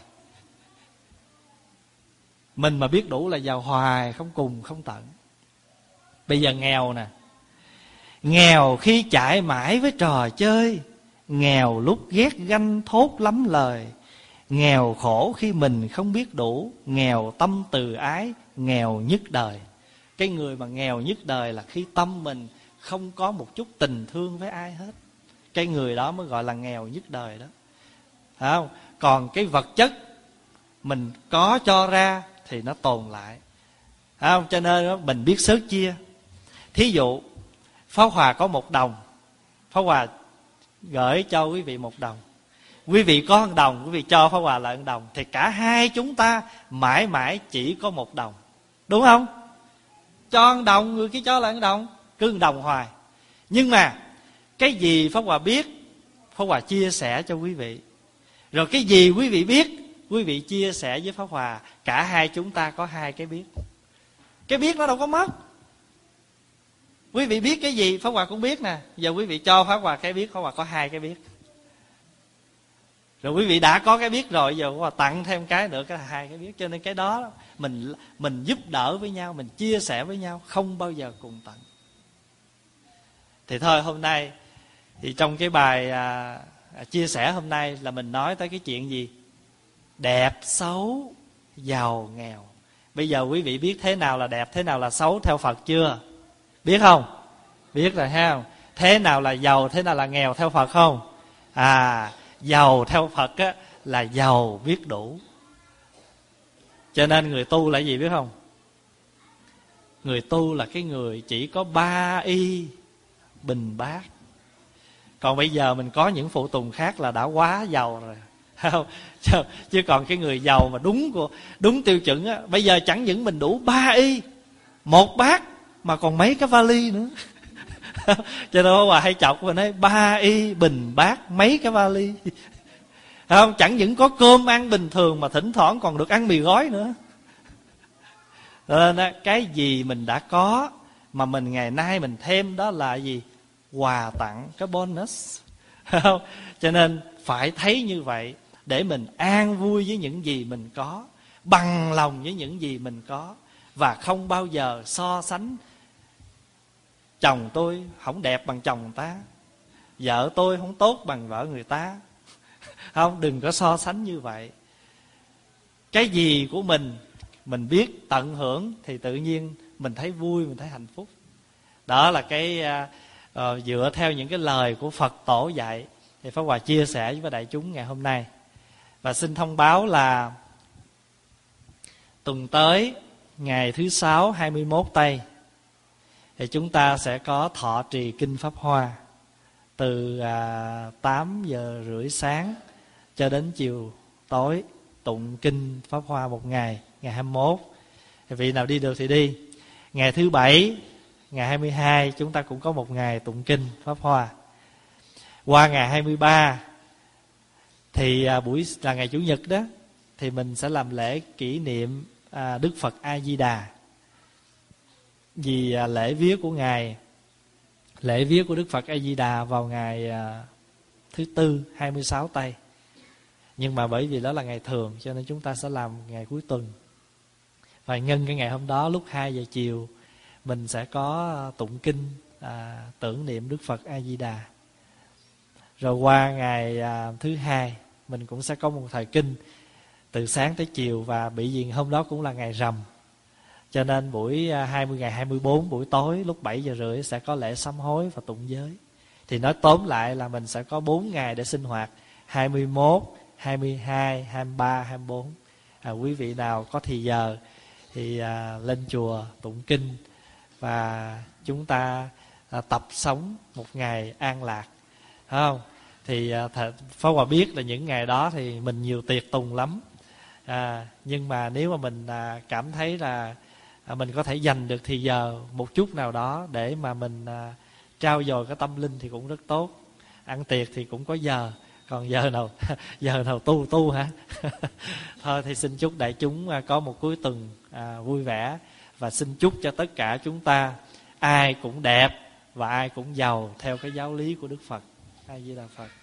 Mình mà biết đủ là giàu hoài, không cùng không tận. Bây giờ nghèo nè, nghèo khi chạy mãi với trò chơi, nghèo lúc ghét ganh thốt lắm lời, nghèo khổ khi mình không biết đủ, nghèo tâm từ ái, nghèo nhất đời. Cái người mà nghèo nhất đời là khi tâm mình không có một chút tình thương với ai hết. Cái người đó mới gọi là nghèo nhất đời đó. Phải không? Còn cái vật chất mình có cho ra thì nó tồn lại. Phải không? Cho nên đó, mình biết sớt chia. Thí dụ Pháp Hòa có một đồng, Pháp Hòa gửi cho quý vị một đồng, quý vị có một đồng, quý vị cho Pháp Hòa lại một đồng, thì cả hai chúng ta mãi mãi chỉ có một đồng. Đúng không? Cho một đồng, người kia cho lại một đồng, cứ một đồng hoài. Nhưng mà cái gì Pháp Hòa biết, Pháp Hòa chia sẻ cho quý vị. Rồi cái gì quý vị biết, quý vị chia sẻ với Pháp Hòa. Cả hai chúng ta có hai cái biết. Cái biết nó đâu có mất. Quý vị biết cái gì Pháp Hòa cũng biết nè. Giờ quý vị cho Pháp Hòa cái biết, Pháp Hòa có hai cái biết. Rồi quý vị đã có cái biết rồi, giờ Pháp Hòa tặng thêm cái nữa, cái là hai cái biết. Cho nên cái đó mình mình giúp đỡ với nhau, mình chia sẻ với nhau, không bao giờ cùng tận. Thì thôi hôm nay thì trong cái bài à, chia sẻ hôm nay là mình nói tới cái chuyện gì? Đẹp xấu, giàu nghèo. Bây giờ quý vị biết thế nào là đẹp, thế nào là xấu theo Phật chưa? Biết không? Biết rồi ha. Thế nào là giàu, thế nào là nghèo theo Phật không? À, giàu theo Phật á, là giàu biết đủ. Cho nên người tu là gì biết không? Người tu là cái người chỉ có ba y bình bát. Còn bây giờ mình có những phụ tùng khác là đã quá giàu rồi. Không? Chứ còn cái người giàu mà đúng của đúng tiêu chuẩn á, bây giờ chẳng những mình đủ ba y một bát mà còn mấy cái vali nữa. Cho nên Hòa hay chọc và nói ba y bình bát mấy cái vali. Không? Chẳng những có cơm ăn bình thường mà thỉnh thoảng còn được ăn mì gói nữa. Nên á, cái gì mình đã có mà mình ngày nay mình thêm đó là gì? Quà tặng, cái bonus. Không? Cho nên phải thấy như vậy để mình an vui với những gì mình có, bằng lòng với những gì mình có, và không bao giờ so sánh. Chồng tôi không đẹp bằng chồng người ta, vợ tôi không tốt bằng vợ người ta. Không, đừng có so sánh như vậy. Cái gì của mình mình biết tận hưởng thì tự nhiên mình thấy vui, mình thấy hạnh phúc. Đó là cái uh, dựa theo những cái lời của Phật tổ dạy thì Pháp Hòa chia sẻ với đại chúng ngày hôm nay. Và xin thông báo là tuần tới ngày thứ sáu hai mươi mốt Tây thì chúng ta sẽ có thọ trì kinh Pháp Hoa từ à, tám giờ rưỡi sáng cho đến chiều tối, tụng kinh Pháp Hoa một ngày, ngày hai mươi mốt. Thì vị nào đi được thì đi. Ngày thứ bảy, ngày hai mươi hai chúng ta cũng có một ngày tụng kinh Pháp Hoa. Qua ngày hai mươi ba thì à, buổi là ngày Chủ nhật đó, thì mình sẽ làm lễ kỷ niệm à, Đức Phật A Di Đà. Vì à, lễ viếc của ngài, lễ viếc của Đức Phật A Di Đà vào ngày à, thứ tư hai mươi sáu Tây. Nhưng mà bởi vì đó là ngày thường cho nên chúng ta sẽ làm ngày cuối tuần. Và nhân cái ngày hôm đó lúc hai giờ chiều mình sẽ có tụng kinh à, tưởng niệm Đức Phật A Di Đà. Rồi qua ngày à, thứ hai mình cũng sẽ có một thời kinh từ sáng tới chiều, và bị gì hôm đó cũng là ngày rằm. Cho nên buổi hai mươi ngày hai mươi bốn buổi tối lúc bảy giờ rưỡi sẽ có lễ sám hối và tụng giới. Thì nói tóm lại là mình sẽ có bốn ngày để sinh hoạt: hai mươi mốt, hai mươi hai, hai mươi ba, hai mươi bốn. À, quý vị nào có thì giờ thì à, lên chùa tụng kinh và chúng ta à, tập sống một ngày an lạc, phải không? Thì à, Pháp Hòa biết là những ngày đó thì mình nhiều tiệc tùng lắm. À, nhưng mà nếu mà mình à, cảm thấy là à, mình có thể dành được thì giờ một chút nào đó để mà mình à, trao dồi cái tâm linh thì cũng rất tốt. Ăn tiệc thì cũng có giờ, còn giờ nào giờ nào tu tu hả? Thôi thì xin chúc đại chúng à, có một cuối tuần à, vui vẻ, và xin chúc cho tất cả chúng ta ai cũng đẹp, và ai cũng giàu theo cái giáo lý của Đức Phật. A Di Đà Phật.